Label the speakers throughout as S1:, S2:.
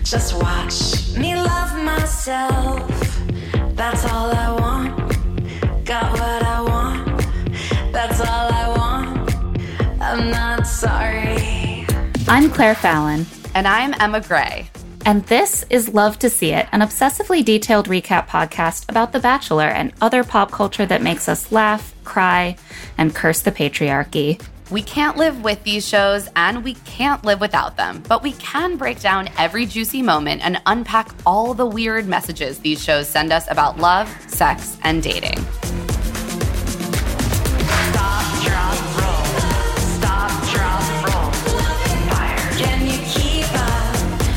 S1: Just watch me love myself. That's all I want. Got what I want. That's all I want. I'm not sorry.
S2: I'm Claire Fallon.
S3: And I'm Emma Gray.
S2: And this is Love to See It, an obsessively detailed recap podcast about The Bachelor and other pop culture that makes us laugh, cry, and curse the patriarchy.
S3: We can't live with these shows, and we can't live without them, but we can break down every juicy moment and unpack all the weird messages these shows send us about love, sex, and dating.
S1: Stop, drop, roll. Stop, drop, roll. Fire. Can you keep up?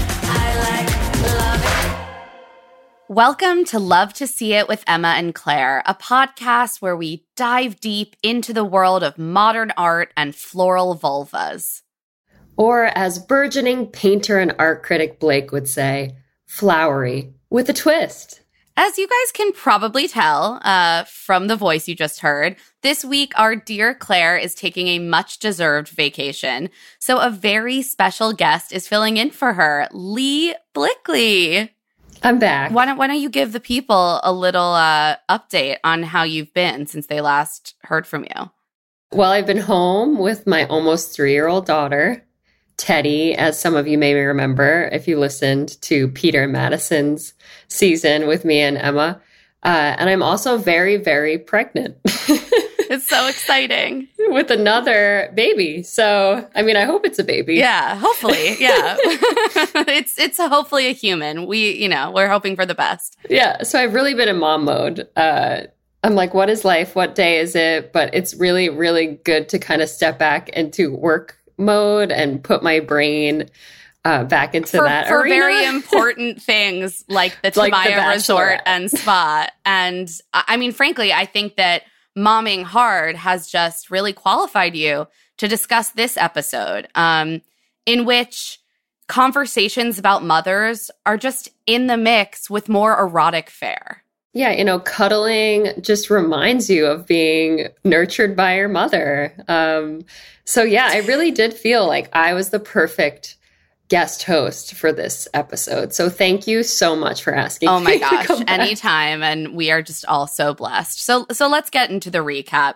S1: I love it.
S3: Welcome to Love to See It with Emma and Claire, a podcast where we dive deep into the world of modern art and floral vulvas.
S4: Or, as burgeoning painter and art critic Blake would say, flowery with a twist.
S3: As you guys can probably tell from the voice you just heard, this week our dear Claire is taking a much-deserved vacation. So a very special guest is filling in for her, Lee Blickley.
S4: I'm back.
S3: Why don't you give the people a little update on how you've been since they last heard from you?
S4: Well, I've been home with my almost 3-year-old daughter, Teddy, as some of you may remember if you listened to Peter and Madison's season with me and Emma. And I'm also very, very pregnant.
S3: It's so exciting.
S4: With another baby. So, I mean, I hope it's a baby.
S3: Yeah, hopefully. Yeah. It's hopefully a human. We're hoping for the best.
S4: Yeah. So I've really been in mom mode. I'm like, what is life? What day is it? But it's really, really good to kind of step back into work mode and put my brain back into that
S3: for
S4: arena.
S3: Very important things like the Tamaya Resort and Spa. And I mean, frankly, I think that Momming Hard has just really qualified you to discuss this episode, in which conversations about mothers are just in the mix with more erotic fare.
S4: Yeah, cuddling just reminds you of being nurtured by your mother. So yeah, I really did feel like I was the perfect guest host for this episode. So thank you so much for asking.
S3: Oh my gosh, anytime. And we are just all so blessed. So let's get into the recap.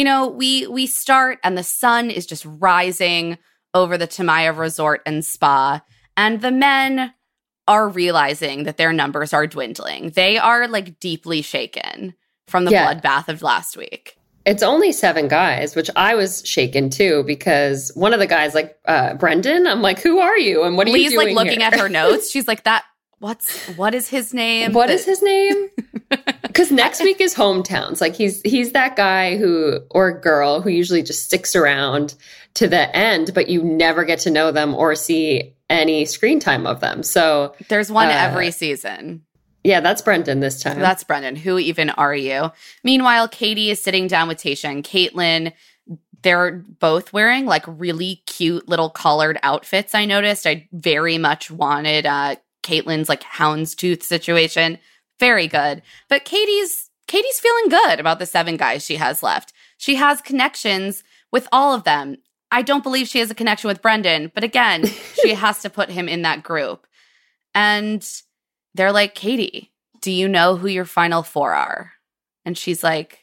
S3: We start and the sun is just rising over the Tamaya Resort and Spa. And the men are realizing that their numbers are dwindling. They are like deeply shaken from the bloodbath of last week.
S4: It's only 7 guys, which I was shaken too, because one of the guys, like Brendan, I'm like, who are you? And what are you doing
S3: Lee's like looking
S4: here?
S3: at her notes. She's like, what is his name?
S4: What is his name? Because next week is hometowns. Like he's that guy or girl who usually just sticks around to the end, but you never get to know them or see any screen time of them. So
S3: there's one every season.
S4: Yeah, that's Brendan this time.
S3: That's Brendan. Who even are you? Meanwhile, Katie is sitting down with Tayshia and Caitlin. They're both wearing like really cute little collared outfits, I noticed. I very much wanted Caitlin's like houndstooth situation. Very good. But Katie's feeling good about the 7 guys she has left. She has connections with all of them. I don't believe she has a connection with Brendan, but again, she has to put him in that group. And they're like, Katie, do you know who your final 4 are? And she's like,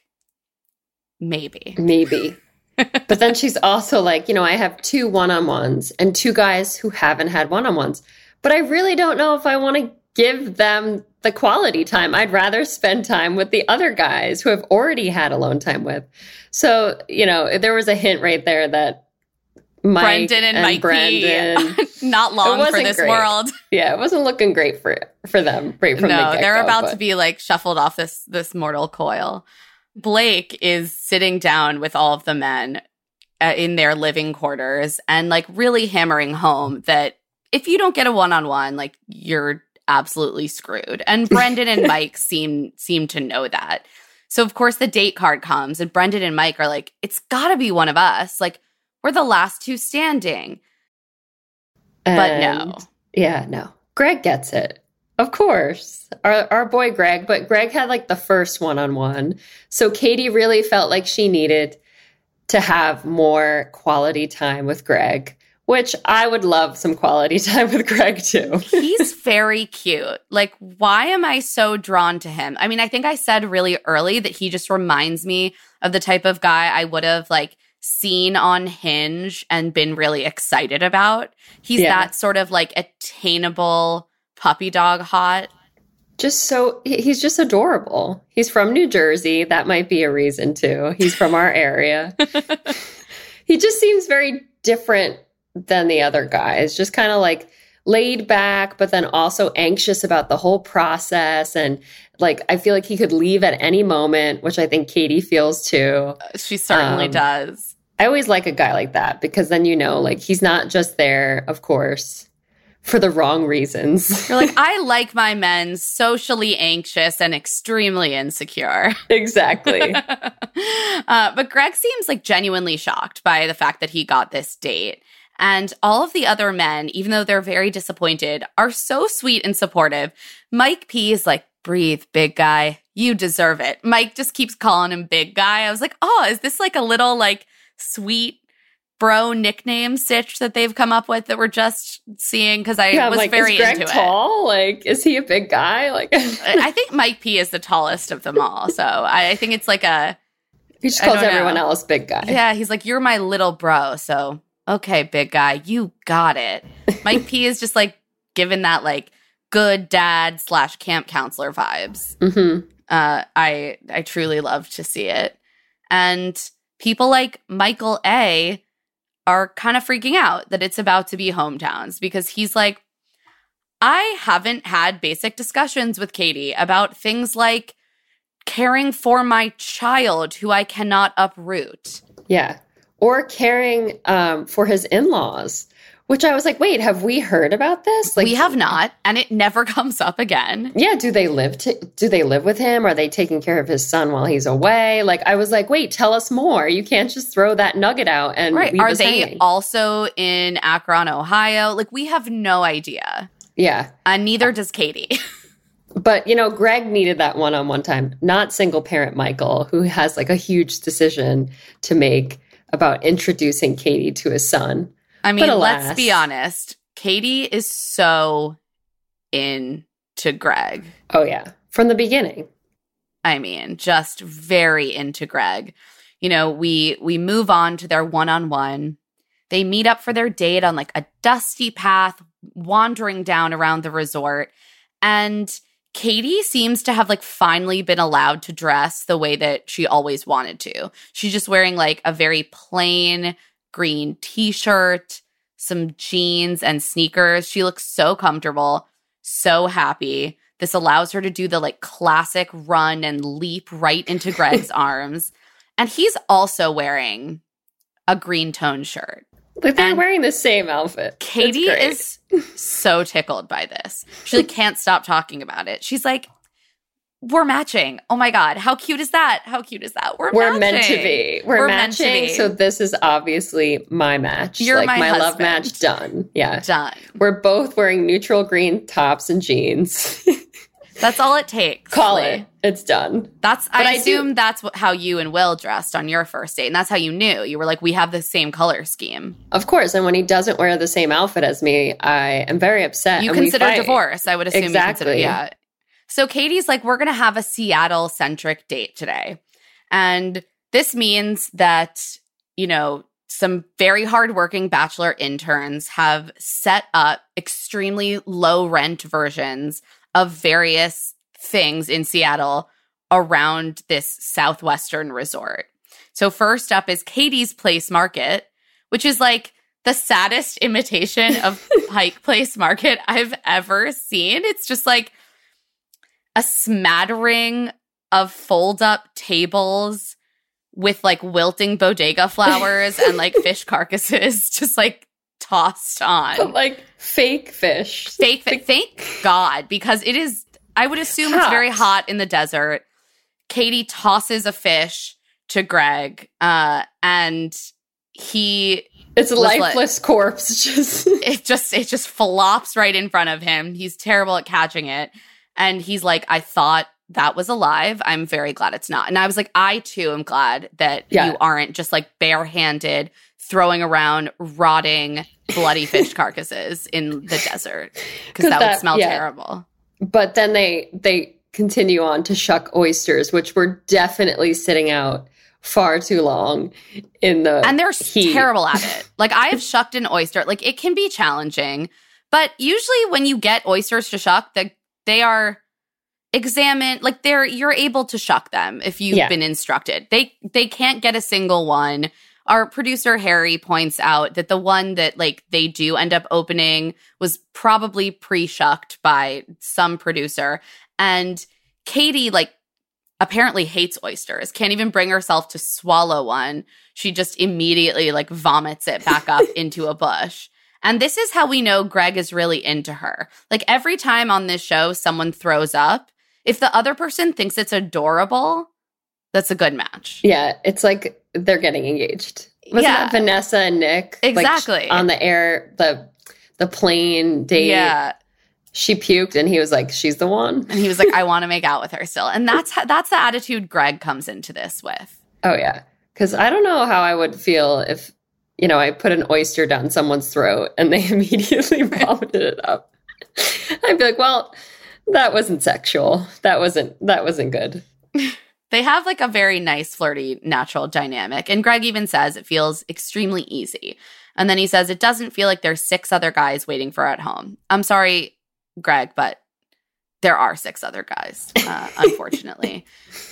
S3: maybe.
S4: But then she's also like, I have 2 one-on-ones and 2 guys who haven't had one-on-ones. But I really don't know if I want to give them the quality time. I'd rather spend time with the other guys who have already had alone time with. So, there was a hint right there that Mike
S3: Brendan and Mikey,
S4: Brandon,
S3: not long for this world.
S4: Yeah, it wasn't looking great for them right from the get-go.
S3: No, they're about to be like shuffled off this mortal coil. Blake is sitting down with all of the men in their living quarters and like really hammering home that if you don't get a one-on-one, like you're absolutely screwed. And Brendan and Mike seem to know that. So of course the date card comes and Brendan and Mike are like, it's gotta be one of us. Like, we're the last 2 standing. But no.
S4: Yeah, no. Greg gets it. Of course. Our boy Greg. But Greg had like the first one-on-one. So Katie really felt like she needed to have more quality time with Greg, which I would love some quality time with Greg too.
S3: He's very cute. Like, why am I so drawn to him? I mean, I think I said really early that he just reminds me of the type of guy I would have like seen on Hinge and been really excited about. He's that sort of like attainable puppy dog hot.
S4: He's just adorable. He's from New Jersey. That might be a reason too. He's from our area. He just seems very different than the other guys. Just kind of like laid back, but then also anxious about the whole process. And like, I feel like he could leave at any moment, which I think Katie feels too.
S3: She certainly does.
S4: I always like a guy like that because then, you know, like he's not just there, of course, for the wrong reasons.
S3: You're like, I like my men socially anxious and extremely insecure.
S4: Exactly.
S3: But Greg seems like genuinely shocked by the fact that he got this date. And all of the other men, even though they're very disappointed, are so sweet and supportive. Mike P is like, breathe, big guy. You deserve it. Mike just keeps calling him big guy. I was like, oh, is this like a little like sweet bro nickname stitch that they've come up with that we're just seeing? Because I was like, very
S4: is Greg
S3: into
S4: tall? Like, is he a big guy? Like,
S3: I think Mike P is the tallest of them all. So I think it's like
S4: he just calls everyone else big guy.
S3: Yeah, he's like, you're my little bro. So, okay, big guy, you got it. Mike P is just like given that like good dad / camp counselor vibes.
S4: Mm-hmm.
S3: I truly love to see it. And people like Michael A are kind of freaking out that it's about to be hometowns because he's like, I haven't had basic discussions with Katie about things like caring for my child who I cannot uproot.
S4: Yeah. Or caring for his in-laws, which I was like, wait, have we heard about this? Like,
S3: we have not, and it never comes up again.
S4: Yeah, do they live with him? Are they taking care of his son while he's away? Like, I was like, wait, tell us more. You can't just throw that nugget out and
S3: right.
S4: leave
S3: Are
S4: us
S3: they
S4: hanging.
S3: Also in Akron, Ohio? Like, we have no idea.
S4: Yeah.
S3: And neither does Katie.
S4: But, you know, Greg needed that one-on-one time, not single parent Michael, who has like a huge decision to make about introducing Katie to his son.
S3: I mean, let's be honest. Katie is so into Greg.
S4: Oh, yeah. From the beginning.
S3: I mean, just very into Greg. You know, we move on to their one-on-one. They meet up for their date on like a dusty path, wandering down around the resort. And Katie seems to have like finally been allowed to dress the way that she always wanted to. She's just wearing like a very plain green t-shirt, some jeans and sneakers. She looks so comfortable, so happy. This allows her to do the like classic run and leap right into Greg's arms. And he's also wearing a green tone shirt.
S4: Like they're wearing the same outfit.
S3: Katie is so tickled by this. She like, can't stop talking about it. She's like, we're matching. Oh my God. How cute is that? How cute is that? We're
S4: meant to be. We're matching. Meant to be. So this is obviously my match.
S3: You're like my
S4: love match done. Yeah.
S3: Done.
S4: We're both wearing neutral green tops and jeans.
S3: That's all it takes.
S4: Call it. It's done.
S3: I assume that's how you and Will dressed on your first date. And that's how you knew. You were like, we have the same color scheme.
S4: Of course. And when he doesn't wear the same outfit as me, I am very upset.
S3: You consider divorce. I would assume
S4: exactly.
S3: You consider, yeah. So Katie's like, we're going to have a Seattle-centric date today. And this means that, you know, some very hardworking bachelor interns have set up extremely low-rent versions of various things in Seattle around this southwestern resort. So first up is Katie's Place Market, which is like the saddest imitation of Pike Place Market I've ever seen. It's just like a smattering of fold-up tables with like wilting bodega flowers and like fish carcasses just like tossed on.
S4: But like fake fish.
S3: Thank God, because it is, I would assume it's very hot in the desert. Katie tosses a fish to Greg and he...
S4: It's a lifeless corpse.
S3: It just flops right in front of him. He's terrible at catching it. And he's like, I thought that was alive. I'm very glad it's not. And I was like, I too am glad that you aren't just like barehanded throwing around rotting, bloody fish carcasses in the desert because that would smell terrible.
S4: But then they continue on to shuck oysters, which were definitely sitting out far too long in the
S3: and they're
S4: heat.
S3: Terrible at it. Like, I have shucked an oyster. Like, it can be challenging, but usually when you get oysters to shuck, they are examined. Like, you're able to shuck them if you've been instructed. They can't get a single one. Our producer Harry points out that the one that like they do end up opening was probably pre-shucked by some producer, and Katie like apparently hates oysters, can't even bring herself to swallow one. She just immediately like vomits it back up into a bush. And this is how we know Greg is really into her. Like, every time on this show someone throws up, if the other person thinks it's adorable, that's a good match.
S4: Yeah, it's like they're getting engaged. Wasn't that Vanessa and Nick?
S3: Exactly.
S4: Like, on the air, the plane date.
S3: Yeah.
S4: She puked and he was like, she's the one.
S3: And he was like, I want to make out with her still. And that's the attitude Greg comes into this with.
S4: Oh, yeah. Because I don't know how I would feel if, you know, I put an oyster down someone's throat and they immediately vomited it up. I'd be like, well, that wasn't sexual. That wasn't good.
S3: They have like a very nice, flirty, natural dynamic. And Greg even says it feels extremely easy. And then he says it doesn't feel like there's 6 other guys waiting for her at home. I'm sorry, Greg, but there are 6 other guys, unfortunately.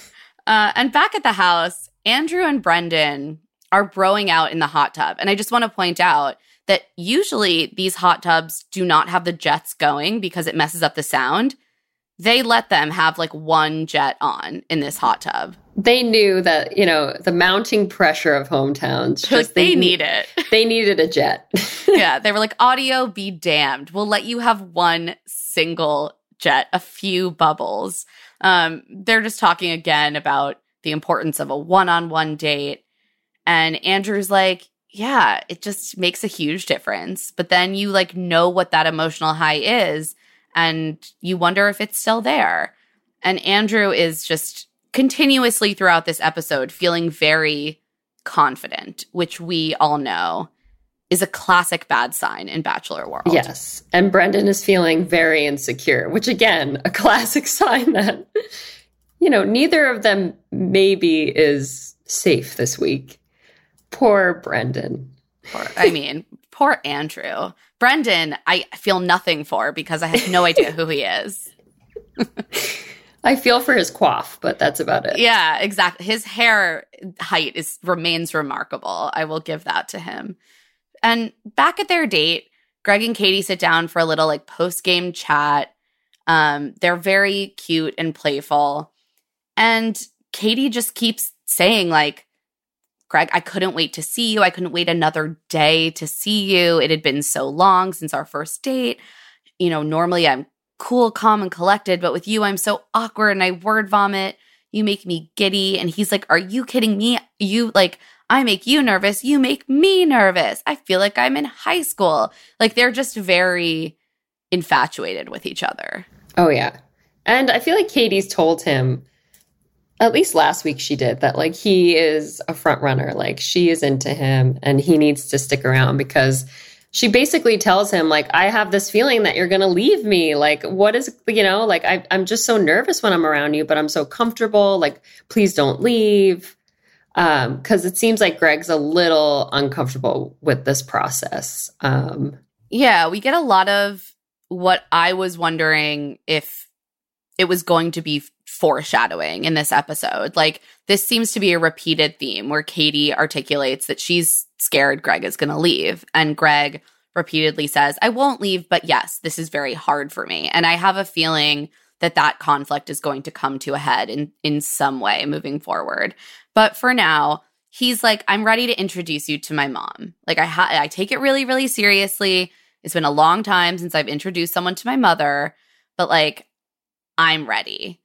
S3: And back at the house, Andrew and Brendan are broing out in the hot tub. And I just want to point out that usually these hot tubs do not have the jets going because it messes up the sound. They let them have like one jet on in this hot tub.
S4: They knew that, you know, the mounting pressure of hometowns. Just,
S3: they need it.
S4: They needed a jet.
S3: Yeah, they were like, audio be damned. We'll let you have one single jet, a few bubbles. They're just talking again about the importance of a one-on-one date. And Andrew's like, yeah, it just makes a huge difference. But then you like know what that emotional high is, and you wonder if it's still there. And Andrew is just continuously throughout this episode feeling very confident, which we all know is a classic bad sign in Bachelor world.
S4: Yes. And Brendan is feeling very insecure, which again, a classic sign that, you know, neither of them maybe is safe this week. Poor Brendan.
S3: Poor Andrew. Brendan, I feel nothing for because I have no idea who he is.
S4: I feel for his coif, but that's about it.
S3: Yeah, exactly. His hair height remains remarkable. I will give that to him. And back at their date, Greg and Katie sit down for a little like post-game chat. They're very cute and playful. And Katie just keeps saying like, Greg, I couldn't wait to see you. I couldn't wait another day to see you. It had been so long since our first date. You know, normally I'm cool, calm, and collected, but with you, I'm so awkward and I word vomit. You make me giddy. And he's like, are you kidding me? You like, I make you nervous. You make me nervous. I feel like I'm in high school. Like, they're just very infatuated with each other.
S4: Oh, yeah. And I feel like Katie's told him, at least last week she did, that like he is a front runner. Like, she is into him and he needs to stick around because she basically tells him like, I have this feeling that you're going to leave me. Like, what is, you know, like I'm just so nervous when I'm around you, but I'm so comfortable. Like, please don't leave. Because it seems like Greg's a little uncomfortable with this process.
S3: Yeah, we get a lot of what I was wondering if it was going to be foreshadowing in this episode. Like, this seems to be a repeated theme where Katie articulates that she's scared Greg is going to leave. And Greg repeatedly says, I won't leave, but yes, this is very hard for me. And I have a feeling that conflict is going to come to a head in some way moving forward. But for now, he's like, I'm ready to introduce you to my mom. Like, I take it really, really seriously. It's been a long time since I've introduced someone to my mother, but like, I'm ready.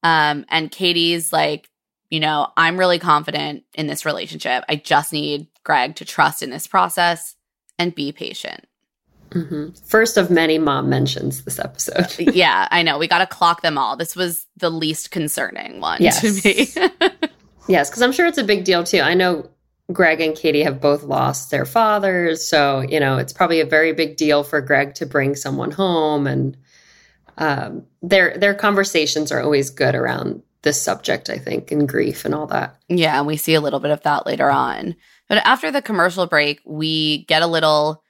S3: And Katie's like, you know, I'm really confident in this relationship. I just need Greg to trust in this process and be patient.
S4: Mm-hmm. First of many mom mentions this episode.
S3: Yeah, I know. We got to clock them all. This was the least concerning one to me.
S4: Yes, because I'm sure it's a big deal too. I know Greg and Katie have both lost their fathers. So, it's probably a very big deal for Greg to bring someone home. And their conversations are always good around this subject, I think, and grief and all that.
S3: Yeah, and we see a little bit of that later on. But after the commercial break, we get a little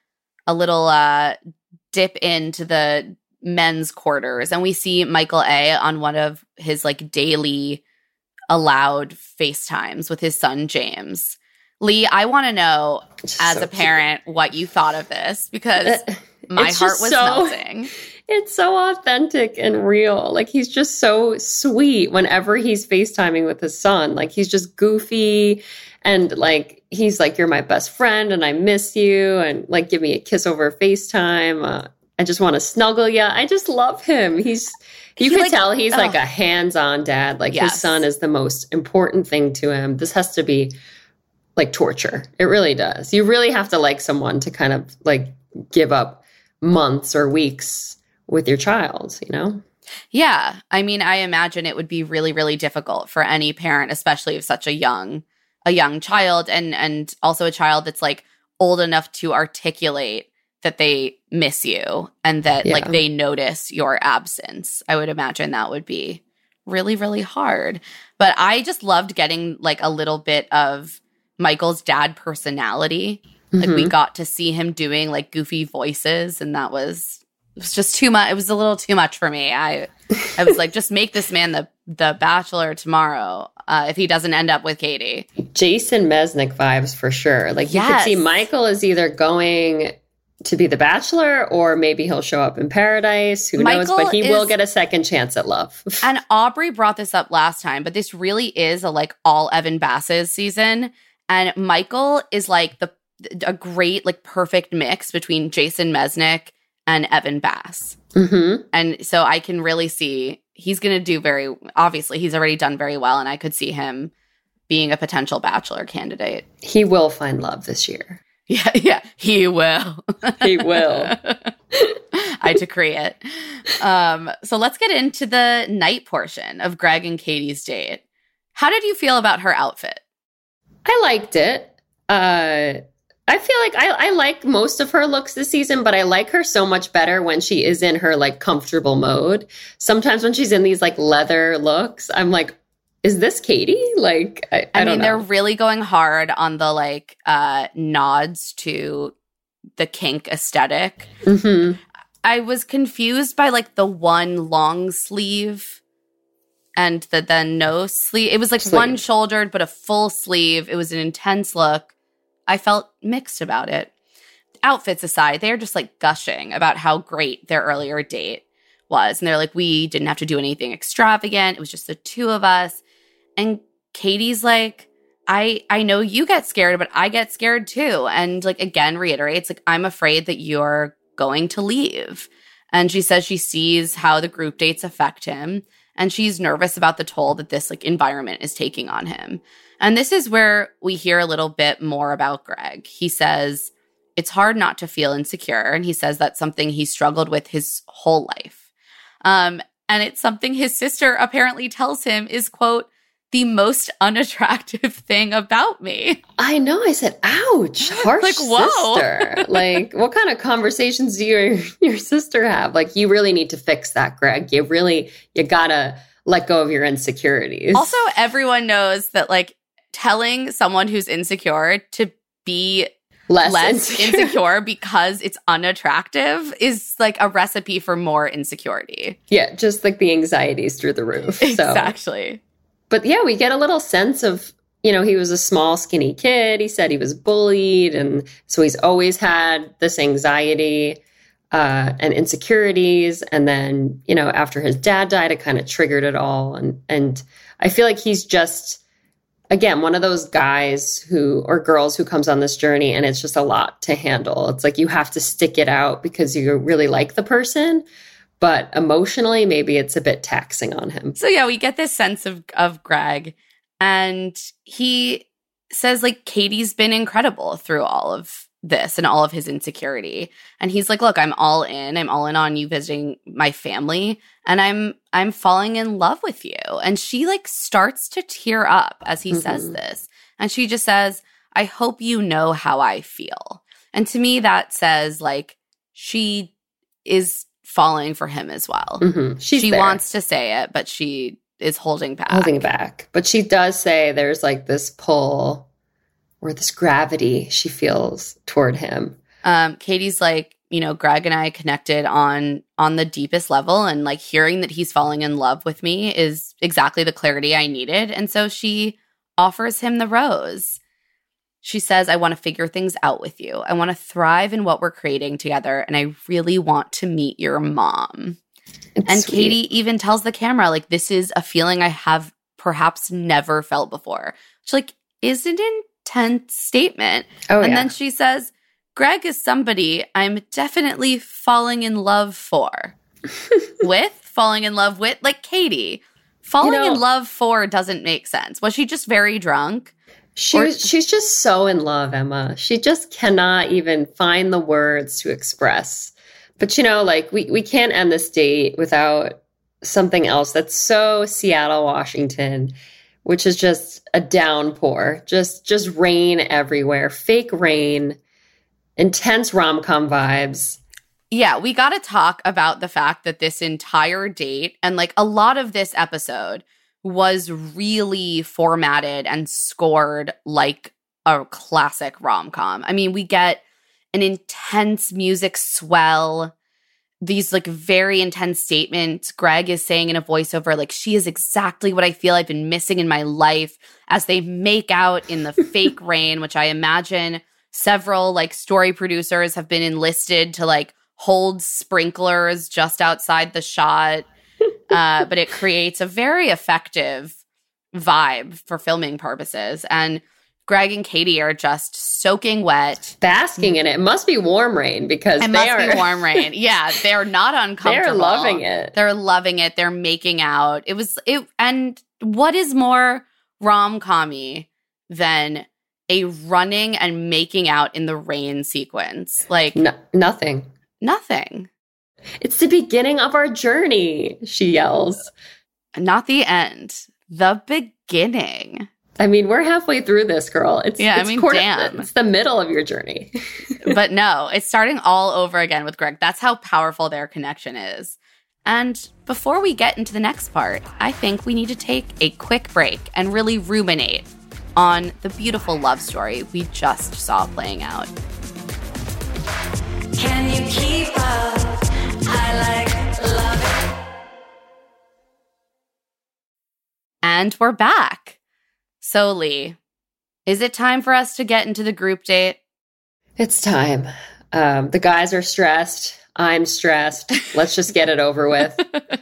S3: dip into the men's quarters, and we see Michael A. on one of his daily allowed FaceTimes with his son James. Lee, I want to know, as a parent, what you thought of this, because my heart was melting.
S4: It's so authentic and real. He's just so sweet whenever he's FaceTiming with his son. He's just goofy, and he's like, "You're my best friend and I miss you," and give me a kiss over FaceTime. I just want to snuggle you. I just love him. You can tell he's a hands-on dad.
S3: Yes.
S4: His son is the most important thing to him. This has to be torture. It really does. You really have to like someone to kind of give up months or weeks with your child,
S3: Yeah. I mean, I imagine it would be really, really difficult for any parent, especially of such a young child, and also a child that's old enough to articulate that they miss you and that they notice your absence. I would imagine that would be really, really hard. But I just loved getting a little bit of Michael's dad personality. We got to see him doing goofy voices, and it was just too much. It was a little too much for me. I was just make this man the bachelor tomorrow if he doesn't end up with Katie.
S4: Jason Mesnick vibes for sure. You could see Michael is either going to be the bachelor, or maybe he'll show up in Paradise. Who knows? But he will get a second chance at love.
S3: And Aubrey brought this up last time, but this really is all Evan Bass's season. And Michael is a great, perfect mix between Jason Mesnick and Evan Bass. Mm-hmm. And so I can really see he's going to do obviously he's already done very well, and I could see him being a potential bachelor candidate.
S4: He will find love this year.
S3: Yeah, he will.
S4: He will.
S3: I decree it. So let's get into the night portion of Greg and Katie's date. How did you feel about her outfit?
S4: I liked it. I feel I like most of her looks this season, but I like her so much better when she is in her comfortable mode. Sometimes when she's in these leather looks, I'm like, is this Katie? I don't know.
S3: They're really going hard on the nods to the kink aesthetic. Mm-hmm. I was confused by the one long sleeve and the no sleeve. It was one shouldered, but a full sleeve. It was an intense look. I felt mixed about it. Outfits aside, they're just gushing about how great their earlier date was. And they're we didn't have to do anything extravagant. It was just the two of us. And Katie's I know you get scared, but I get scared too. And again, reiterates, I'm afraid that you're going to leave. And she says she sees how the group dates affect him. And she's nervous about the toll that this environment is taking on him. And this is where we hear a little bit more about Greg. He says it's hard not to feel insecure. And he says that's something he struggled with his whole life. And it's something his sister apparently tells him is, quote, the most unattractive thing about me.
S4: I know. I said, ouch, harsh sister. What kind of conversations do your sister have? You really need to fix that, Greg. You gotta let go of your insecurities.
S3: Also, everyone knows that telling someone who's insecure to be less insecure because it's unattractive is a recipe for more insecurity.
S4: Yeah, just the anxiety's through the roof.
S3: Exactly.
S4: But yeah, we get a little sense of, he was a small, skinny kid. He said he was bullied. And so he's always had this anxiety and insecurities. And then, after his dad died, it kind of triggered it all. And I feel he's just, again, one of those guys or girls who comes on this journey, and it's just a lot to handle. It's you have to stick it out because you really like the person. But emotionally, maybe it's a bit taxing on him.
S3: So yeah, we get this sense of Greg. And he says Katie's been incredible through all of this and all of his insecurity. And he's look, I'm all in. I'm all in on you visiting my family. And I'm falling in love with you. And she starts to tear up as he says this. And she just says, I hope you know how I feel. And to me, that says, like, she is falling for him as well.
S4: Mm-hmm. She
S3: wants to say it, but she is holding back.
S4: Holding back. But she does say there's like this pull or this gravity she feels toward him.
S3: Katie's like, you know, Greg and I connected on the deepest level, and like hearing that he's falling in love with me is exactly the clarity I needed. And so she offers him the rose. She says, I want to figure things out with you. I want to thrive in what we're creating together, and I really want to meet your mom. And
S4: sweet.
S3: Katie even tells the camera, like, this is a feeling I have perhaps never felt before. Which, like, is an intense statement. And then she says, Greg is somebody I'm definitely falling in love for. Falling in love with, like Katie. Falling in love for doesn't make sense. Was she just very drunk?
S4: She's just so in love, Emma. She just cannot even find the words to express. But, you know, like, we can't end this date without something else that's so Seattle, Washington, which is just a downpour. Just rain everywhere. Fake rain. Intense rom-com vibes.
S3: Yeah, we got to talk about the fact that this entire date and like a lot of this episode was really formatted and scored like a classic rom-com. I mean, we get an intense music swell, these like very intense statements. Greg is saying in a voiceover, like, she is exactly what I feel I've been missing in my life, as they make out in the fake rain, which I imagine several like story producers have been enlisted to like hold sprinklers just outside the shot. But it creates a very effective vibe for filming purposes. And Greg and Katie are just soaking wet.
S4: Basking in it. It must be warm rain because
S3: it must be warm rain. Yeah, they're not uncomfortable.
S4: They're loving it.
S3: They're loving it. They're making out. And what is more rom-com-y than a running and making out in the rain sequence? Like
S4: nothing.
S3: Nothing.
S4: It's the beginning of our journey, she yells.
S3: Not the end. The beginning.
S4: I mean, we're halfway through this, girl. Damn. It's the middle of your journey.
S3: But no, it's starting all over again with Greg. That's how powerful their connection is. And before we get into the next part, I think we need to take a quick break and really ruminate on the beautiful love story we just saw playing out.
S1: Can you keep up? I love it.
S3: And we're back. So, Lee, is it time for us to get into the group date?
S4: It's time. The guys are stressed. I'm stressed. Let's just get it over with.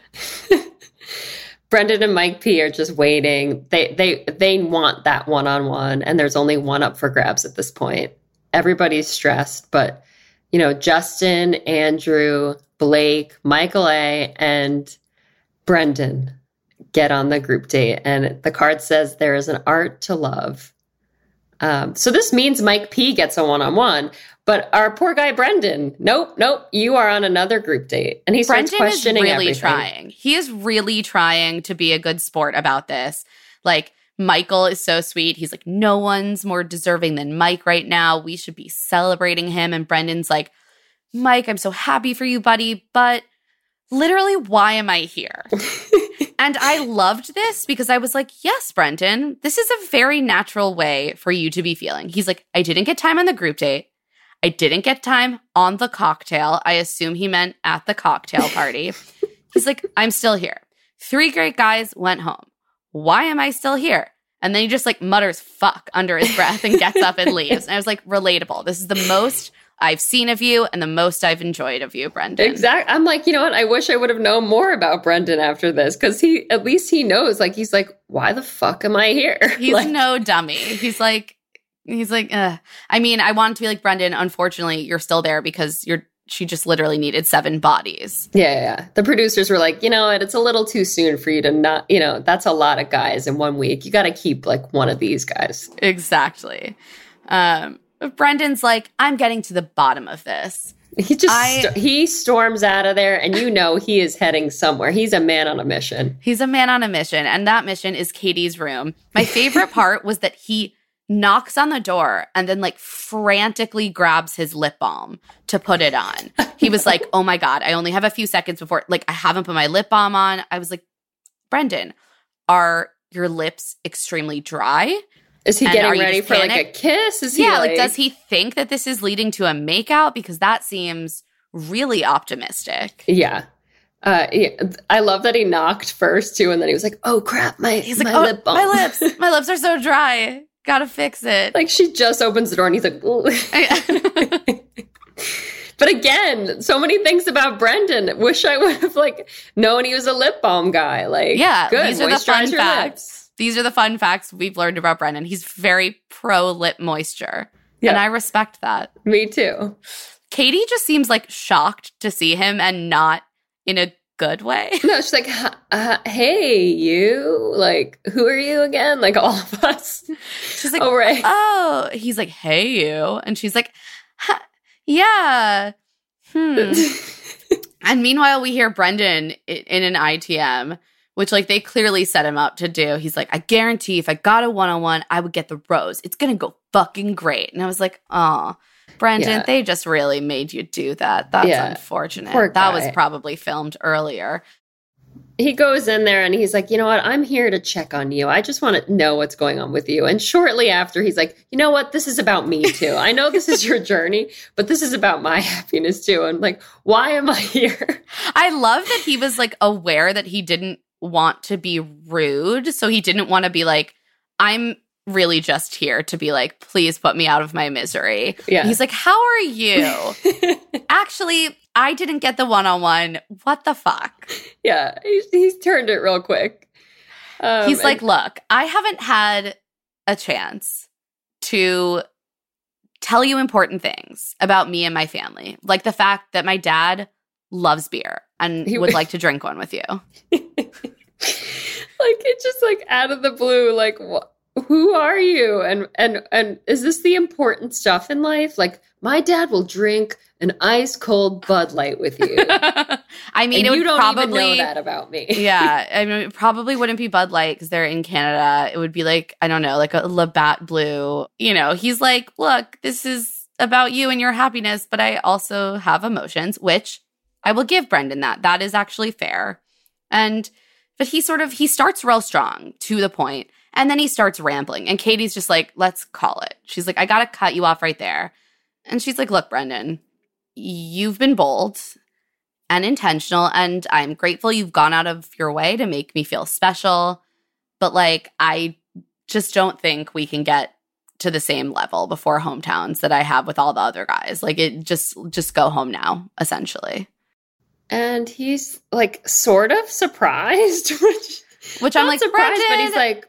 S4: Brendan and Mike P are just waiting. They want that one-on-one, and there's only one up for grabs at this point. Everybody's stressed, but, you know, Justin, Andrew, Blake, Michael A, and Brendan get on the group date, and the card says there is an art to love. So this means Mike P gets a one-on-one, but our poor guy Brendan, nope, you are on another group date. And he starts questioning
S3: really
S4: everything.
S3: Trying. He is really trying to be a good sport about this. Like, Michael is so sweet. He's like, no one's more deserving than Mike right now. We should be celebrating him. And Brendan's like, Mike, I'm so happy for you, buddy, but literally, why am I here? And I loved this because I was like, yes, Brendan, this is a very natural way for you to be feeling. He's like, I didn't get time on the group date. I didn't get time on the cocktail. I assume he meant at the cocktail party. He's like, I'm still here. 3 great guys went home. Why am I still here? And then he just like mutters fuck under his breath and gets up and leaves. And I was like, relatable. This is the most I've seen of you and the most I've enjoyed of you, Brendan.
S4: Exactly. I'm like, you know what? I wish I would have known more about Brendan after this, because at least he knows. Like, he's like, why the fuck am I here?
S3: He's
S4: like,
S3: no dummy. He's like, ugh. I mean, I want to be like, Brendan, unfortunately, you're still there because she just literally needed 7 bodies.
S4: Yeah. The producers were like, you know what? It's a little too soon for you to not, you know, that's a lot of guys in 1 week. You got to keep like one of these guys.
S3: Exactly. Brendan's like, I'm getting to the bottom of this.
S4: He storms out of there, and you know he is heading somewhere. He's a man on a mission.
S3: He's a man on a mission, and that mission is Katie's room. My favorite part was that he knocks on the door, and then like frantically grabs his lip balm to put it on. He was like, oh my God, I only have a few seconds before, like, I haven't put my lip balm on. I was like, Brendan, are your lips extremely dry?
S4: Is he getting ready for like a kiss? Is he
S3: like, does he think that this is leading to a makeout? Because that seems really optimistic.
S4: Yeah. I love that he knocked first too, and then he was like, "Oh crap, my lip balm.
S3: My lips are so dry. Gotta fix it."
S4: Like she just opens the door, and he's like, "Ooh." But again, so many things about Brendan. Wish I would have like known he was a lip balm guy. Like,
S3: yeah,
S4: good.
S3: These are the fun facts.
S4: Lips.
S3: These are the fun facts we've learned about Brendan. He's very pro lip moisture, and I respect that.
S4: Me too.
S3: Katie just seems like shocked to see him, and not in a good way.
S4: No, she's like, hey, you, like, who are you again? Like, all of us.
S3: She's like,
S4: oh, right.
S3: Oh, he's like, hey, you. And she's like, yeah. And meanwhile, we hear Brendan in an ITM, which, like, they clearly set him up to do. He's like, I guarantee if I got a one-on-one, I would get the rose. It's going to go fucking great. And I was like, oh, Brendan, they just really made you do that. That's unfortunate. That was probably filmed earlier.
S4: He goes in there and he's like, you know what? I'm here to check on you. I just want to know what's going on with you. And shortly after, he's like, you know what? This is about me too. I know this is your journey, but this is about my happiness too. And like, why am I here?
S3: I love that he was like aware that he didn't want to be rude. So he didn't want to be like, I'm really just here to be like, please put me out of my misery. Yeah. He's like, how are you? Actually, I didn't get the one-on-one. What the fuck?
S4: Yeah, he's turned it real quick.
S3: He's like, look, I haven't had a chance to tell you important things about me and my family. Like the fact that my dad loves beer and would like to drink one with you.
S4: Like, it's just like out of the blue, like, what? Who are you? And is this the important stuff in life? Like, my dad will drink an ice cold Bud Light with you.
S3: I mean,
S4: and you don't even know that about me.
S3: Yeah, I mean, it probably wouldn't be Bud Light because they're in Canada. It would be like, I don't know, like a Labatt Blue. You know, he's like, look, this is about you and your happiness, but I also have emotions, which I will give Brendan that. That is actually fair. But he starts real strong to the point. And then he starts rambling. And Katie's just like, let's call it. She's like, I got to cut you off right there. And she's like, look, Brendan, you've been bold and intentional. And I'm grateful you've gone out of your way to make me feel special. But like, I just don't think we can get to the same level before hometowns that I have with all the other guys. Like, it just go home now, essentially.
S4: And he's like sort of surprised.
S3: Which I'm like,
S4: surprised,
S3: Brendan.
S4: But he's like,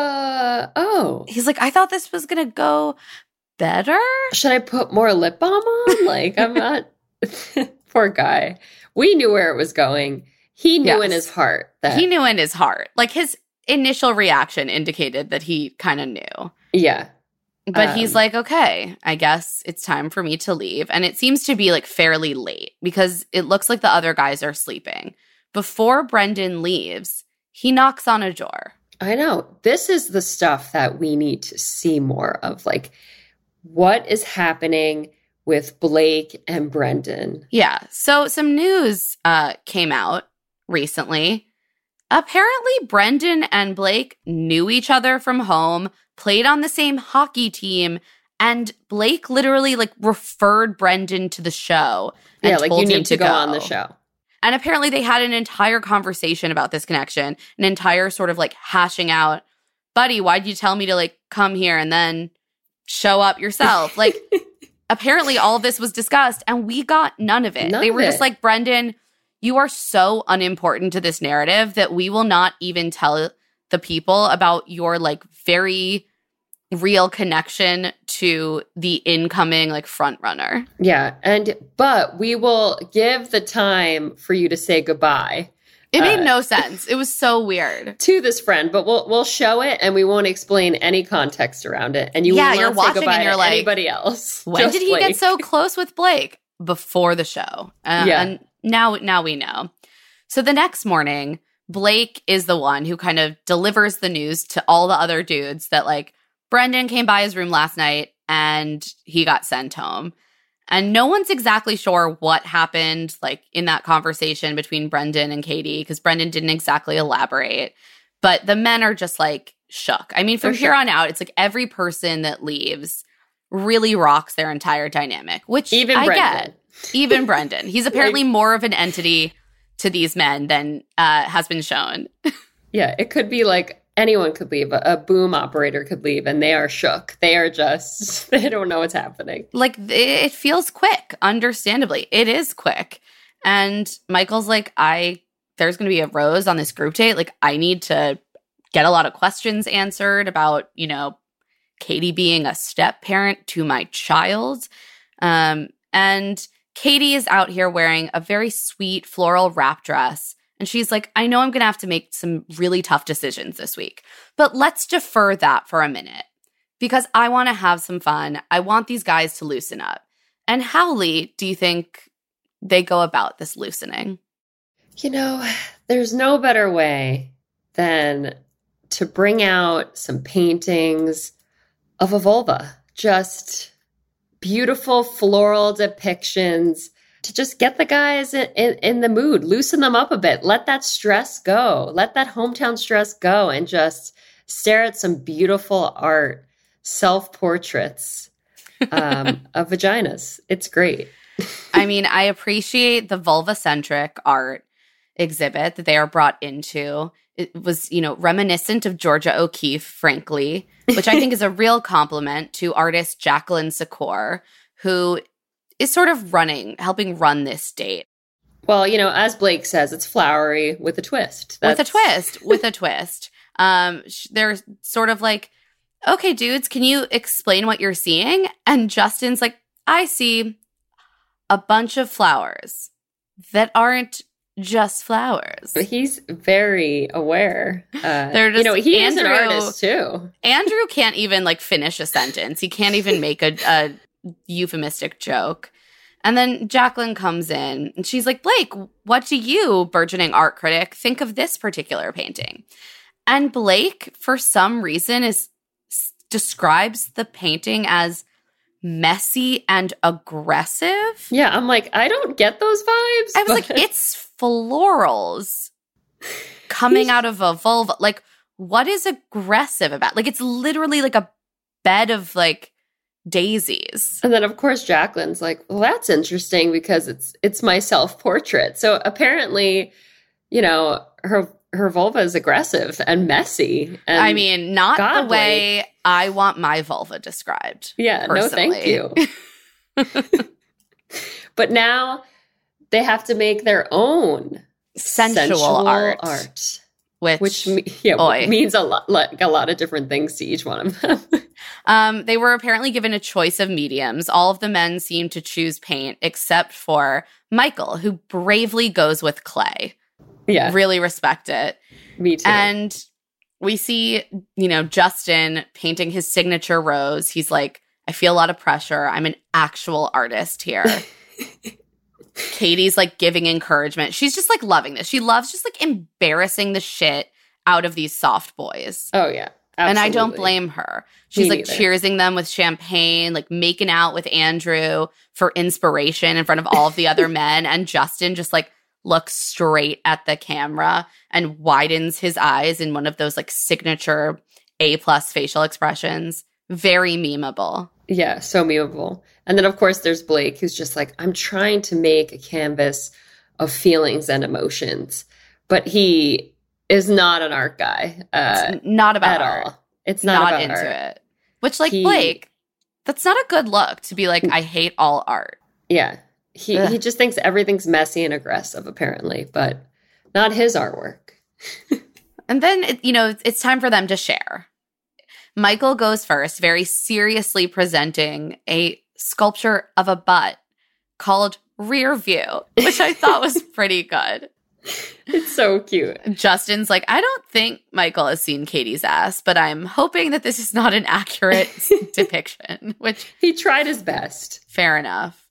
S4: oh.
S3: He's like, I thought this was going to go better.
S4: Should I put more lip balm on? Like, I'm not. Poor guy. We knew where it was going. He knew in his heart that.
S3: He knew in his heart. Like, his initial reaction indicated that he kind of knew.
S4: Yeah.
S3: But he's like, okay, I guess it's time for me to leave. And it seems to be like fairly late because it looks like the other guys are sleeping. Before Brendan leaves, he knocks on a door.
S4: I know. This is the stuff that we need to see more of. Like, what is happening with Blake and Brendan?
S3: Yeah. So some news came out recently. Apparently, Brendan and Blake knew each other from home, played on the same hockey team, and Blake literally like referred Brendan to the show and told
S4: you need
S3: him to go
S4: on the show.
S3: And apparently they had an entire conversation about this connection, an entire sort of like hashing out, buddy, why'd you tell me to like come here and then show up yourself? Like, apparently all of this was discussed and we got none of it. They were just like, Brendan, you are so unimportant to this narrative that we will not even tell the people about your like very real connection to the incoming like front runner.
S4: Yeah. But we will give the time for you to say goodbye.
S3: It made no sense. It was so weird.
S4: To this friend, but we'll show it and we won't explain any context around it. And you will not
S3: you're watching
S4: say goodbye
S3: and you're
S4: to
S3: like,
S4: anybody else.
S3: When did he get so close with Blake? Before the show. And now we know. So the next morning, Blake is the one who kind of delivers the news to all the other dudes that like Brendan came by his room last night and he got sent home. And no one's exactly sure what happened, like, in that conversation between Brendan and Katie, because Brendan didn't exactly elaborate. But the men are just, like, shook. I mean, from here on out, it's like every person that leaves really rocks their entire dynamic, which
S4: Even
S3: I
S4: Brendan.
S3: get. Even Brendan. He's apparently more of an entity to these men than has been shown.
S4: Yeah, it could be like anyone could leave. A boom operator could leave, and they are shook. They are just, they don't know what's happening.
S3: Like, it feels quick, understandably. It is quick. And Michael's like, there's going to be a rose on this group date. Like, I need to get a lot of questions answered about, you know, Katie being a step parent to my child. And Katie is out here wearing a very sweet floral wrap dress. And she's like, I know I'm going to have to make some really tough decisions this week, but let's defer that for a minute because I want to have some fun. I want these guys to loosen up. And how, Lee, do you think they go about this loosening?
S4: You know, there's no better way than to bring out some paintings of a vulva. Just beautiful floral depictions to just get the guys in the mood, loosen them up a bit, let that stress go, let that hometown stress go, and just stare at some beautiful art, self-portraits of vaginas. It's great.
S3: I mean, I appreciate the vulva-centric art exhibit that they are brought into. It was, you know, reminiscent of Georgia O'Keeffe, frankly, which I think is a real compliment to artist Jacqueline Secor, who is sort of helping run this date.
S4: Well, you know, as Blake says, it's flowery with a twist.
S3: With a twist. They're sort of like, okay, dudes, can you explain what you're seeing? And Justin's like, I see a bunch of flowers that aren't just flowers.
S4: He's very aware.
S3: They're just,
S4: you know, he is an artist too.
S3: Andrew can't even like finish a sentence. He can't even make a euphemistic joke. And then Jacqueline comes in and she's like, Blake, what do you, burgeoning art critic, think of this particular painting? And Blake, for some reason, describes the painting as messy and aggressive.
S4: Yeah, I'm like, I don't get those vibes.
S3: I was like, it's florals coming out of a vulva. Like, what is aggressive about? Like, it's literally like a bed of like daisies.
S4: And then of course Jacqueline's like, well, that's interesting because it's my self-portrait. So apparently, you know, her vulva is aggressive and messy. And
S3: I mean, not
S4: godly.
S3: The way I want my vulva described.
S4: Yeah,
S3: personally.
S4: no thank you. But now they have to make their own
S3: sensual art.
S4: Which
S3: boy.
S4: means a lot of different things to each one of them.
S3: They were apparently given a choice of mediums. All of the men seemed to choose paint except for Michael, who bravely goes with clay.
S4: Yeah.
S3: Really respect it.
S4: Me too.
S3: And we see, you know, Justin painting his signature rose. He's like, I feel a lot of pressure. I'm an actual artist here. Katie's like giving encouragement. She's just like loving this. She loves just like embarrassing the shit out of these soft boys.
S4: Oh, yeah. Absolutely.
S3: And I don't blame her. She's
S4: Me
S3: like
S4: neither.
S3: cheersing them with champagne, like making out with Andrew for inspiration in front of all of the other men. And Justin just like looks straight at the camera and widens his eyes in one of those like signature A+ facial expressions. Very memeable.
S4: Yeah, so memeable. And then, of course, there's Blake, who's just like, I'm trying to make a canvas of feelings and emotions. But he is not an art guy.
S3: It's not about
S4: at
S3: art.
S4: all. It's not about
S3: into
S4: art.
S3: it. Which, like, Blake, that's not a good look to be like, I hate all art.
S4: Yeah. He just thinks everything's messy and aggressive, apparently, but not his artwork.
S3: And then, it's time for them to share. Michael goes first, very seriously presenting a sculpture of a butt called Rear View, which I thought was pretty good.
S4: It's so cute.
S3: Justin's like, I don't think Michael has seen Katie's ass, but I'm hoping that this is not an accurate depiction, which
S4: he tried his best.
S3: Fair enough.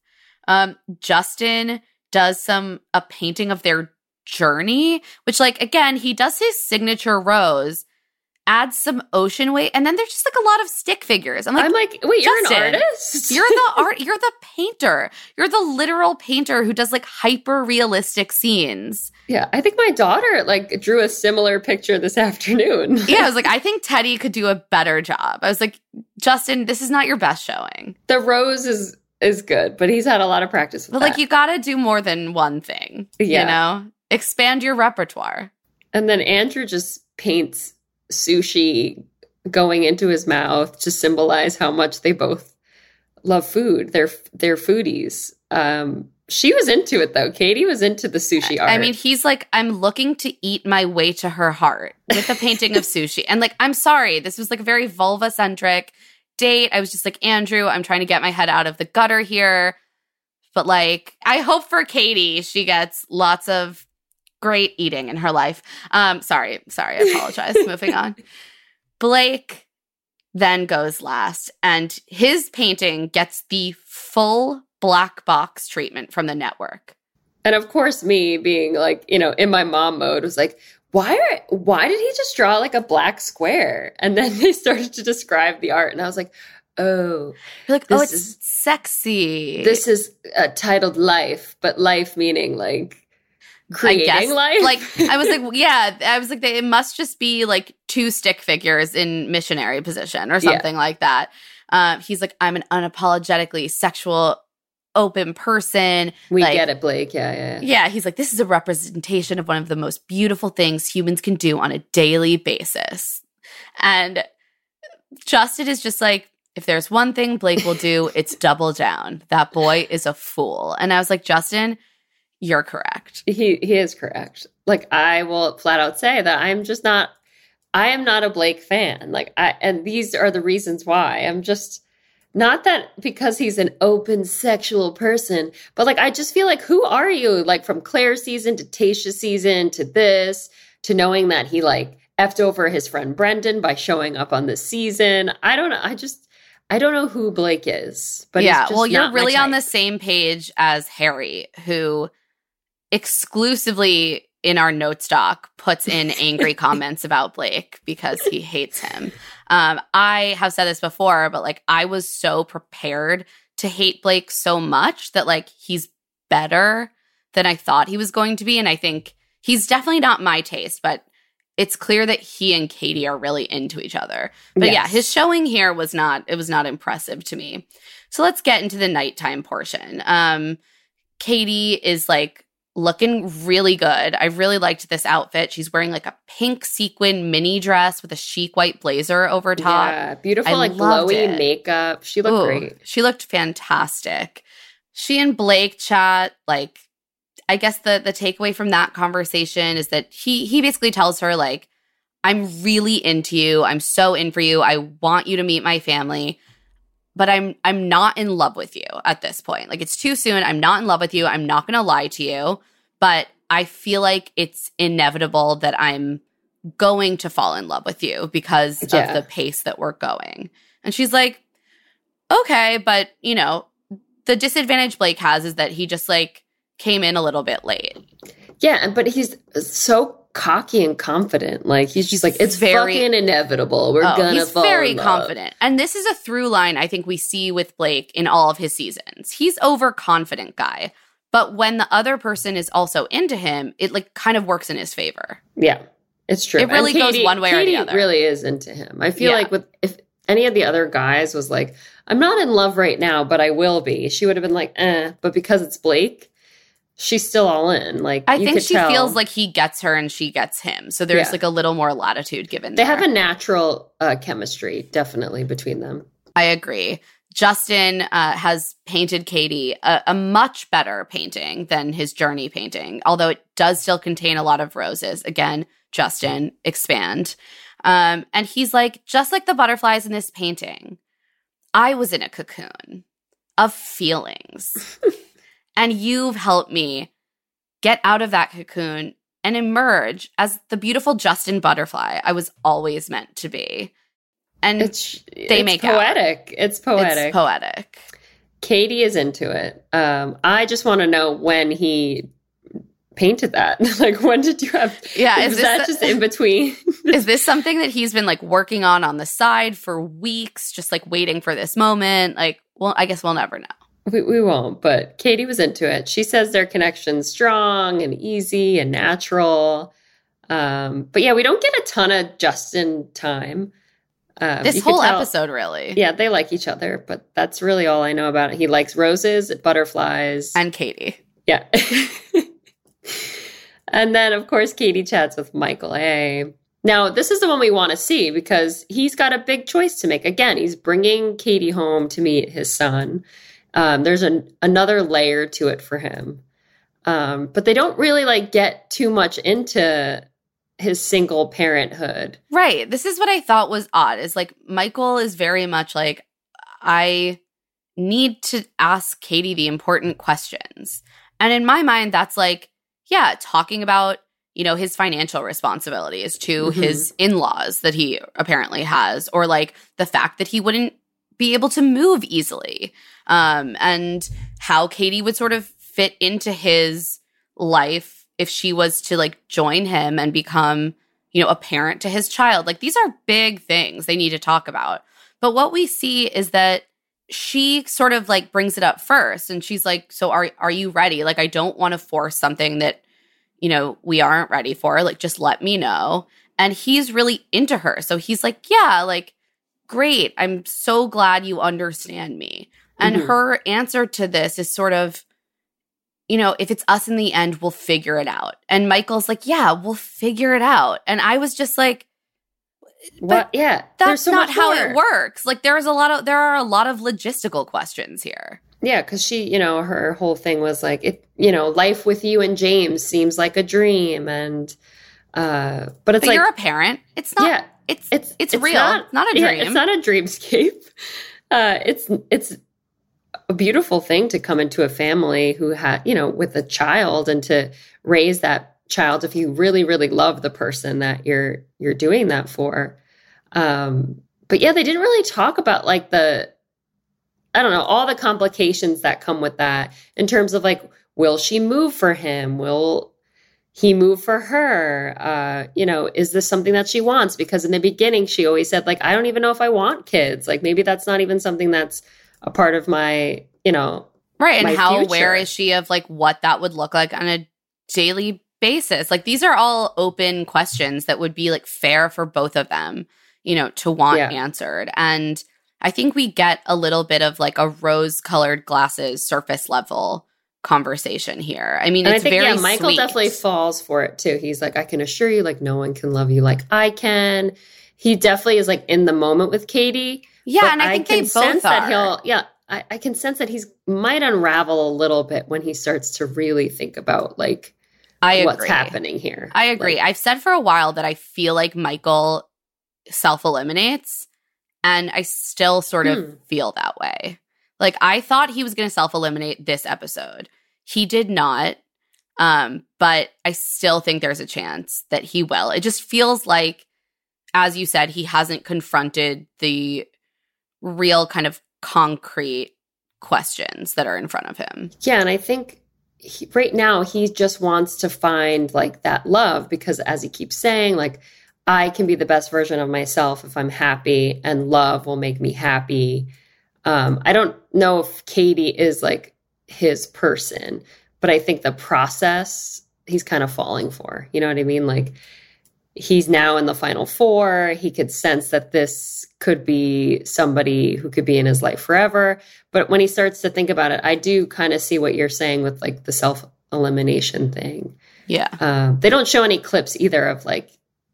S3: Justin does a painting of their journey, which, like, again, he does his signature rose, adds some ocean weight, and then there's just like a lot of stick figures. I'm like,
S4: wait, you're
S3: Justin,
S4: an artist?
S3: You're the painter. You're the literal painter who does like hyper realistic scenes.
S4: Yeah, I think my daughter like drew a similar picture this afternoon.
S3: Yeah, I was like, I think Teddy could do a better job. I was like, Justin, this is not your best showing.
S4: The rose is good, but he's had a lot of practice with
S3: But
S4: that.
S3: like, you got to do more than one thing.
S4: Yeah.
S3: You know, expand your repertoire.
S4: And then Andrew just paints sushi going into his mouth to symbolize how much they both love food. They're foodies. She was into it though. Katie was into the sushi art.
S3: I mean, he's like, I'm looking to eat my way to her heart with a painting of sushi. And like, I'm sorry, this was like a very vulva-centric date. I was just like, Andrew, I'm trying to get my head out of the gutter here. But like, I hope for Katie, she gets lots of great eating in her life. Sorry, I apologize. Moving on. Blake then goes last, and his painting gets the full black box treatment from the network.
S4: And of course, me being like, you know, in my mom mode was like, why did he just draw like a black square? And then they started to describe the art, and I was like, oh,
S3: You're like, it's sexy.
S4: This is titled Life, but life meaning like creating life.
S3: Like, I was like, yeah, it must just be like two stick figures in missionary position or something like that. He's like, I'm an unapologetically sexual, open person.
S4: We
S3: like,
S4: get it, Blake. Yeah.
S3: Yeah, he's like, this is a representation of one of the most beautiful things humans can do on a daily basis. And Justin is just like, if there's one thing Blake will do, it's double down. That boy is a fool. And I was like, Justin, you're correct.
S4: He is correct. Like, I will flat out say that I am not a Blake fan. Like, and these are the reasons why. I'm just not that because he's an open sexual person, but like, I just feel like, who are you? Like, from Claire's season to Tayshia's season to this, to knowing that he like effed over his friend Brendan by showing up on this season. I don't know. I don't know who Blake is, but
S3: yeah,
S4: he's just
S3: well, you're
S4: not my
S3: really on the
S4: type.
S3: same page as Harry, who exclusively in our notes doc puts in angry comments about Blake because he hates him. I have said this before, but like, I was so prepared to hate Blake so much that like, he's better than I thought he was going to be. And I think he's definitely not my taste, but it's clear that he and Katie are really into each other. But yeah, his showing here was not impressive to me. So let's get into the nighttime portion. Katie is like looking really good. I really liked this outfit. She's wearing like a pink sequin mini dress with a chic white blazer over top.
S4: Yeah, beautiful,
S3: I
S4: like
S3: loved
S4: glowy
S3: it.
S4: makeup. She looked great.
S3: She looked fantastic. She and Blake chat. Like, I guess the takeaway from that conversation is that he basically tells her like, I'm really into you. I'm so in for you. I want you to meet my family. But I'm not in love with you at this point. Like, it's too soon. I'm not in love with you. I'm not going to lie to you. But I feel like it's inevitable that I'm going to fall in love with you because of the pace that we're going. And she's like, okay, but, you know, the disadvantage Blake has is that he just, like, came in a little bit late.
S4: Yeah, but he's so cocky and confident. Like, he's just like, it's fucking inevitable. We're gonna
S3: he's
S4: fall
S3: very
S4: in love.
S3: confident. And this is a through line I think we see with Blake in all of his seasons. He's overconfident guy. But when the other person is also into him, it like kind of works in his favor.
S4: Yeah, it's true.
S3: It really goes one way or the other.
S4: Katie really is into him. I feel like if any of the other guys was like, I'm not in love right now, but I will be, she would have been like, But because it's Blake, she's still all in. Like,
S3: I think she feels like he gets her and she gets him. So there's like a little more latitude given
S4: They
S3: there.
S4: have a natural chemistry, definitely, between them.
S3: I agree. Justin has painted Katie a much better painting than his journey painting, although it does still contain a lot of roses. Again, Justin, expand. And he's like, just like the butterflies in this painting, I was in a cocoon of feelings. And you've helped me get out of that cocoon and emerge as the beautiful Justin butterfly I was always meant to be. And they make
S4: poetic.
S3: out.
S4: It's poetic.
S3: It's poetic.
S4: Katie is into it. I just want to know when he painted that? Like, when did you have?
S3: Yeah,
S4: is that just in between?
S3: Is this something that he's been like working on the side for weeks, just like waiting for this moment? Like, well, I guess we'll never know.
S4: We won't, but Katie was into it. She says their connection's strong and easy and natural. But yeah, we don't get a ton of Justin time.
S3: This whole episode, really.
S4: Yeah, they like each other, but that's really all I know about it. He likes roses, butterflies.
S3: And Katie.
S4: Yeah. And then, of course, Katie chats with Michael A. Now, this is the one we want to see because he's got a big choice to make. Again, he's bringing Katie home to meet his son. There's another layer to it for him. But they don't really like get too much into his single parenthood.
S3: Right. This is what I thought was odd, is like Michael is very much like, I need to ask Katie the important questions. And in my mind, that's like, yeah, talking about, his financial responsibilities to his in-laws that he apparently has, or like the fact that he wouldn't be able to move easily, and how Katie would sort of fit into his life if she was to like join him and become, a parent to his child. Like, these are big things they need to talk about. But what we see is that she sort of like brings it up first, and she's like, so are you ready? Like, I don't want to force something that, we aren't ready for. Like, just let me know. And he's really into her. So he's like, yeah, like, great. I'm so glad you understand me. And her answer to this is sort of, if it's us in the end, we'll figure it out. And Michael's like, yeah, we'll figure it out. And I was just like,
S4: what? Yeah,
S3: that's not how it works. Like, there are a lot of logistical questions here.
S4: Yeah, because she, her whole thing was like, life with you and James seems like a dream, and but it's like,
S3: you're a parent. It's not. Yeah, it's real. Not a dream.
S4: Yeah, it's not a dreamscape. It's a beautiful thing to come into a family who had, with a child, and to raise that child if you really, really love the person that you're doing that for. But yeah, they didn't really talk about like all the complications that come with that in terms of like, will she move for him? Will he move for her? Is this something that she wants? Because in the beginning, she always said like, I don't even know if I want kids. Like, maybe that's not even something that's a part of my,
S3: right. And how
S4: future.
S3: Aware is she of like what that would look like on a daily basis? Like, these are all open questions that would be like fair for both of them, to want answered. And I think we get a little bit of like a rose-colored glasses surface level conversation here. I mean, it's very
S4: Michael
S3: sweet.
S4: Definitely falls for it too. He's like, I can assure you, like, no one can love you like I can. He definitely is like in the moment with Katie.
S3: Yeah, and I think they both are.
S4: I can sense that he's might unravel a little bit when he starts to really think about like what's happening here.
S3: I agree. I've said for a while that I feel like Michael self-eliminates, and I still sort of feel that way. Like, I thought he was going to self-eliminate this episode. He did not, but I still think there's a chance that he will. It just feels like, as you said, he hasn't confronted the real kind of concrete questions that are in front of him.
S4: Yeah, and I think right now he just wants to find like that love, because as he keeps saying, like, I can be the best version of myself if I'm happy, and love will make me happy. I don't know if Katie is like his person, but I think the process he's kind of falling for. You know what I mean? Like, he's now in the final four. He could sense that this could be somebody who could be in his life forever. But when he starts to think about it, I do kind of see what you're saying with like the self-elimination thing.
S3: Yeah.
S4: They don't show any clips either of like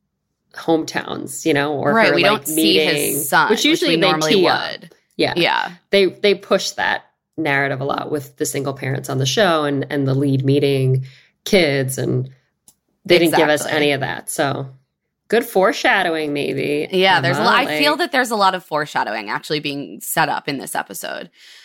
S4: hometowns, or
S3: right.
S4: her,
S3: we
S4: like,
S3: don't
S4: meeting,
S3: see his son,
S4: which usually
S3: we
S4: they
S3: normally
S4: tee
S3: would.
S4: up. Yeah.
S3: Yeah.
S4: They push that narrative a lot with the single parents on the show and the lead meeting kids, and they didn't give us any of that. So good foreshadowing, maybe.
S3: Yeah, there's a lot. I feel that there's a lot of foreshadowing actually being set up in this episode.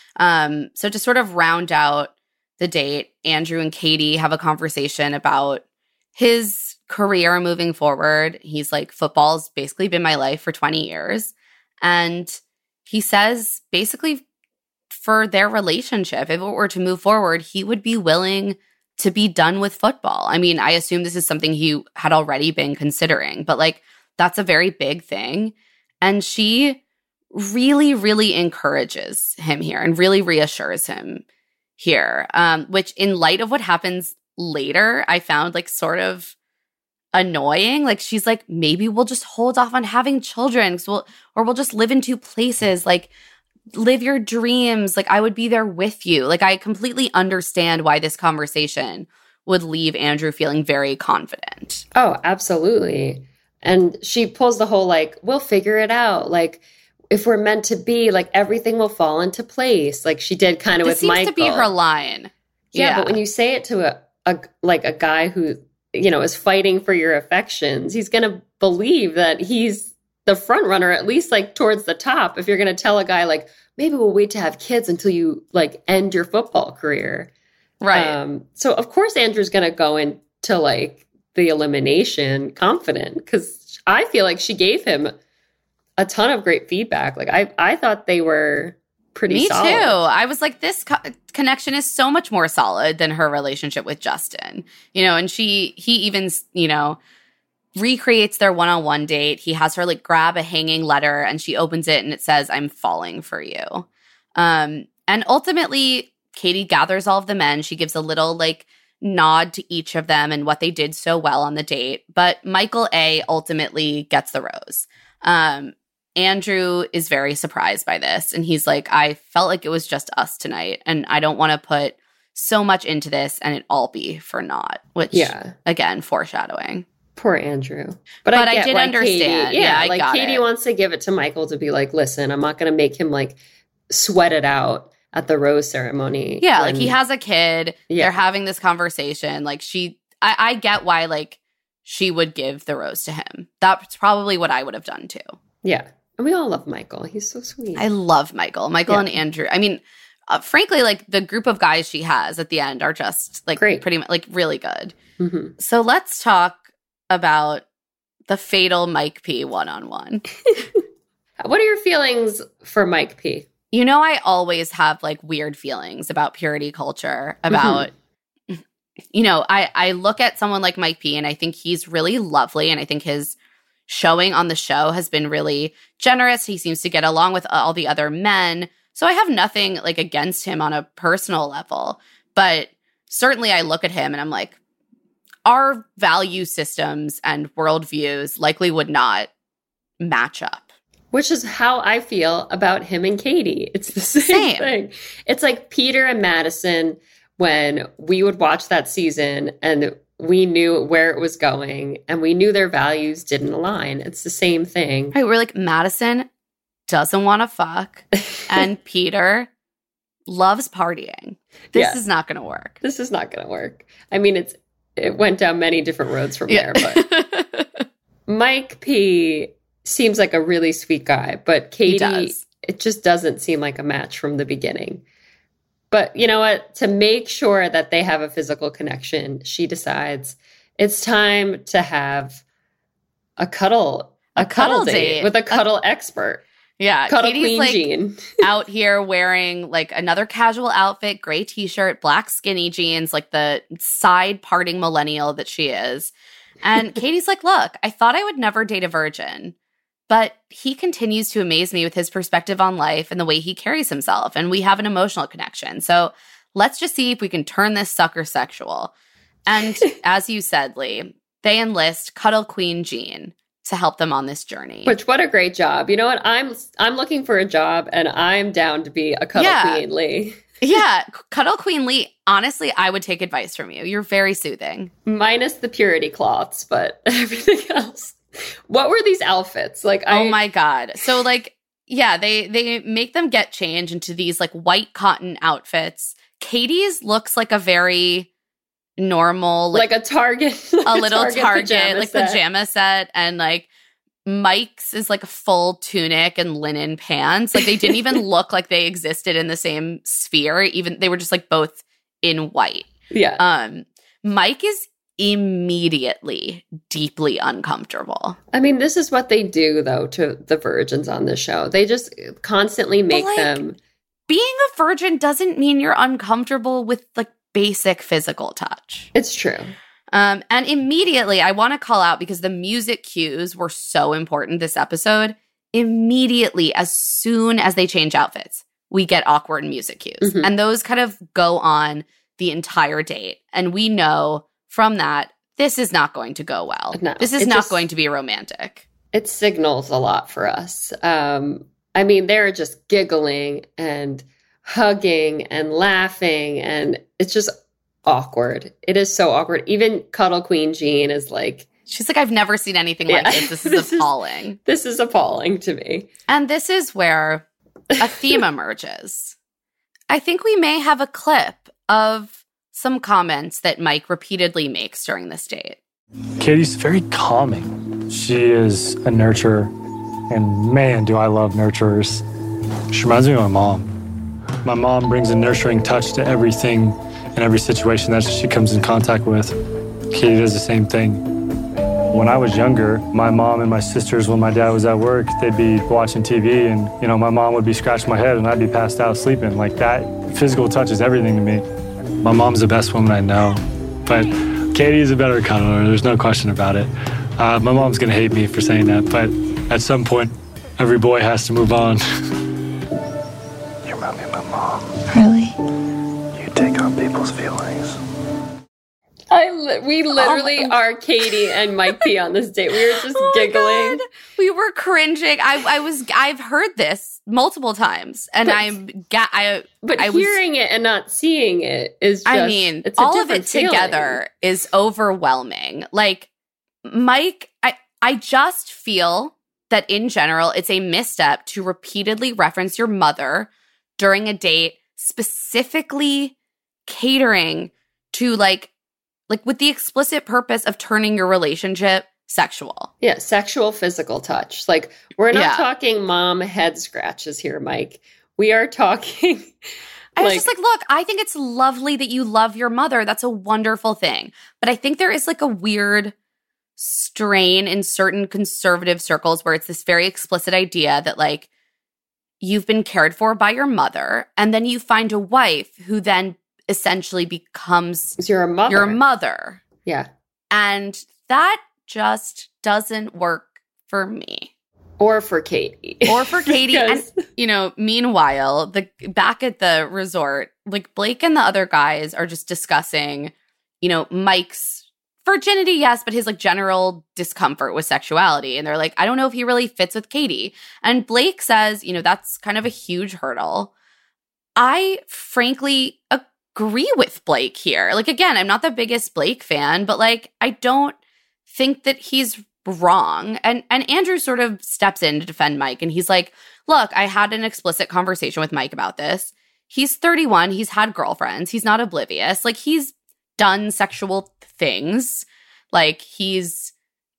S3: So to sort of round out the date, Andrew and Katie have a conversation about his career moving forward. He's like, football's basically been my life for 20 years. And he says basically for their relationship, if it were to move forward, he would be willing to be done with football. I mean, I assume this is something he had already been considering, but like that's a very big thing. And she really, really encourages him here and really reassures him here, which in light of what happens later, I found like sort of annoying. Like she's like, maybe we'll just hold off on having children or we'll just live in two places. Like live your dreams. Like I would be there with you. Like I completely understand why this conversation would leave Andrew feeling very confident.
S4: Oh, absolutely. And she pulls the whole like, we'll figure it out. Like if we're meant to be, like everything will fall into place. Like she did kind of with Michael.
S3: This seems to be her line.
S4: Yeah, but when you say it to a guy who, you know, is fighting for your affections, he's going to believe that he's the front runner, at least like towards the top. If you're going to tell a guy like, maybe we'll wait to have kids until you like end your football career.
S3: Right.
S4: So of course Andrew's going to go into like the elimination confident, because I feel like she gave him a ton of great feedback. Like I thought they were pretty solid.
S3: Me too. I was like, this connection is so much more solid than her relationship with Justin. You know, and he even, you know, recreates their one-on-one date. He has her like grab a hanging letter and she opens it and it says, "I'm falling for you." And ultimately, Katie gathers all of the men. She gives a little like nod to each of them and what they did so well on the date. But Michael A. ultimately gets the rose. Andrew is very surprised by this. And he's like, I felt like it was just us tonight. And I don't want to put so much into this and it all be for naught. Which, again, foreshadowing.
S4: Poor Andrew. But I did
S3: understand.
S4: Katie, like Katie wants to give it to Michael to be like, listen, I'm not going to make him like sweat it out at the rose ceremony.
S3: Yeah, like he has a kid. Yeah. They're having this conversation. Like I get why like she would give the rose to him. That's probably what I would have done too.
S4: Yeah. And we all love Michael. He's so sweet.
S3: I love Michael. And Andrew. I mean, frankly, like the group of guys she has at the end are just like
S4: great.
S3: Pretty much like really good.
S4: Mm-hmm.
S3: So let's talk about the fatal Mike P. one-on-one.
S4: What are your feelings for Mike P?
S3: You know, I always have like weird feelings about purity culture, about, you know, I look at someone like Mike P. and I think he's really lovely. And I think his showing on the show has been really generous. He seems to get along with all the other men. So I have nothing like against him on a personal level. But certainly I look at him and I'm like, our value systems and worldviews likely would not match up.
S4: Which is how I feel about him and Katie. It's the same thing. It's like Peter and Madison, when we would watch that season and we knew where it was going and we knew their values didn't align. It's the same thing.
S3: Right, we're like, Madison doesn't want to fuck and Peter loves partying. This is not going to work.
S4: This is not going to work. I mean, it went down many different roads from there, but Mike P. seems like a really sweet guy, but Katie, it just doesn't seem like a match from the beginning. But you know what? To make sure that they have a physical connection, she decides it's time to have a cuddle date with a cuddle expert.
S3: Yeah,
S4: Cuddle
S3: Katie's
S4: Queen
S3: like
S4: Jean.
S3: out here wearing like another casual outfit, gray t-shirt, black skinny jeans, like the side parting millennial that she is. And Katie's like, look, I thought I would never date a virgin. But he continues to amaze me with his perspective on life and the way he carries himself. And we have an emotional connection. So let's just see if we can turn this sucker sexual. And as you said, Lee, they enlist Cuddle Queen Jean to help them on this journey.
S4: Which, what a great job. You know what? I'm looking for a job and I'm down to be a Cuddle Queen Lee.
S3: Yeah. Cuddle Queen Lee, honestly, I would take advice from you. You're very soothing.
S4: Minus the purity cloths, but everything else. What were these outfits? Like,
S3: oh my God. So like, yeah, they make them get changed into these like white cotton outfits. Katie's looks like a very normal,
S4: like a Target,
S3: a little Target like pajama set. And like Mike's is like a full tunic and linen pants. Like they didn't even look like they existed in the same sphere. Even they were just like both in white.
S4: Yeah.
S3: Mike is immediately deeply uncomfortable.
S4: I mean, this is what they do though to the virgins on this show. They just constantly make them.
S3: Being a virgin doesn't mean you're uncomfortable with like basic physical touch.
S4: It's true.
S3: And immediately, I want to call out, because the music cues were so important this episode, immediately, as soon as they change outfits, we get awkward music cues.
S4: Mhm.
S3: And those kind of go on the entire date. And we know from that, this is not going to go well.
S4: No,
S3: this is
S4: it
S3: not
S4: just-
S3: going to be romantic.
S4: It signals a lot for us. I mean, they're just giggling and hugging and laughing, and it's just awkward. It is so awkward. Even Cuddle Queen Jean is like,
S3: She's like, I've never seen anything like
S4: Yeah.
S3: this. This is
S4: This is-
S3: appalling.
S4: this is appalling to me.
S3: And this is where a theme emerges. I think we may have a clip of some comments that Mike repeatedly makes during this date.
S5: Katie's very calming. She is a nurturer, and man, do I love nurturers. She reminds me of my mom. My mom brings a nurturing touch to everything and every situation that she comes in contact with. Katie does the same thing. When I was younger, my mom and my sisters, when my dad was at work, they'd be watching TV, and my mom would be scratching my head and I'd be passed out sleeping. Like, that physical touch is everything to me. My mom's the best woman I know, but Katie is a better cuddler. There's no question about it. My mom's gonna hate me for saying that, but at some point, every boy has to move on. You remind me of my mom.
S2: Really?
S5: You take on people's feelings.
S4: We literally are Katie and Mike P on this date. We were just
S3: Oh my
S4: giggling.
S3: God. We were cringing. I've heard this multiple times, and
S4: But
S3: I was-
S4: hearing it and not seeing it is just,
S3: I mean,
S4: it's a
S3: all of
S4: different
S3: it
S4: feeling.
S3: together is overwhelming. Like, Mike, I just feel that in general, it's a misstep to repeatedly reference your mother during a date, specifically catering to like with the explicit purpose of turning your relationship sexual.
S4: Yeah, sexual physical touch. Like, we're not
S3: Yeah.
S4: talking mom head scratches here, Mike. We are talking
S3: I was just like, look, I think it's lovely that you love your mother. That's a wonderful thing. But I think there is like a weird strain in certain conservative circles where it's this very explicit idea that like you've been cared for by your mother, and then you find a wife who then essentially becomes
S4: you're a mother.
S3: your mother.
S4: Yeah.
S3: And that just doesn't work for me.
S4: Or for Katie.
S3: Or for Katie. And,
S4: Because-
S3: meanwhile, back at the resort, like Blake and the other guys are just discussing, Mike's virginity, yes, but his like general discomfort with sexuality. And they're like, I don't know if he really fits with Katie. And Blake says, that's kind of a huge hurdle. I frankly agree with Blake here. Like, again, I'm not the biggest Blake fan, but like, I don't think that he's wrong. And Andrew sort of steps in to defend Mike, and he's like, look, I had an explicit conversation with Mike about this. He's 31. He's had girlfriends. He's not oblivious. Like, he's done sexual things. Like, he's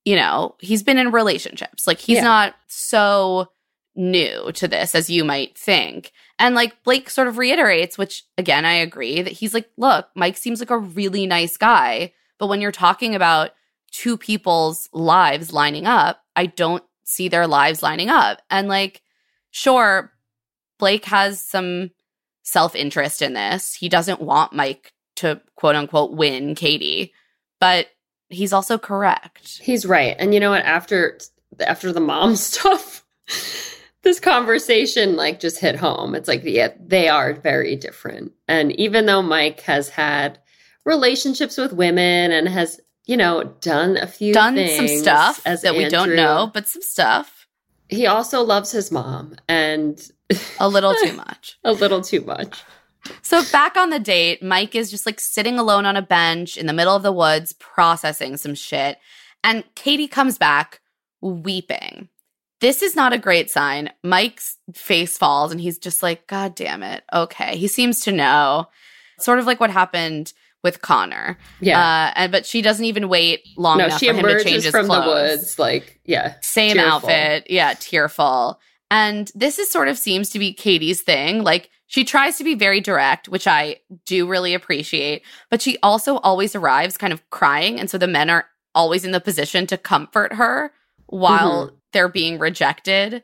S3: been in relationships. Like, he's not so new to this as you might think. And like Blake sort of reiterates, which again, I agree, that he's like, look, Mike seems like a really nice guy. But when you're talking about two people's lives lining up, I don't see their lives lining up. And like, sure, Blake has some self-interest in this. He doesn't want Mike to quote unquote win Katie, but he's also correct.
S4: He's right. And you know what? After the mom stuff, this conversation like just hit home. It's like, yeah, they are very different. And even though Mike has had relationships with women and has, done a few
S3: Done
S4: things
S3: some stuff
S4: as
S3: that we don't
S4: Andrew,
S3: know, but some stuff.
S4: He also loves his mom, and
S3: A little too much.
S4: a little too much.
S3: So back on the date, Mike is just like sitting alone on a bench in the middle of the woods processing some shit. And Katie comes back weeping. This is not a great sign. Mike's face falls and he's just like, God damn it. Okay. He seems to know. Sort of like what happened with Connor.
S4: Yeah.
S3: But she doesn't even wait long enough
S4: she
S3: for him to change
S4: emerges
S3: his
S4: from
S3: clothes.
S4: the woods, like,
S3: Same
S4: tearful.
S3: outfit. Yeah, tearful. And this is sort of seems to be Katie's thing. Like, she tries to be very direct, which I do really appreciate, but she also always arrives kind of crying. And so the men are always in the position to comfort her while they're being rejected.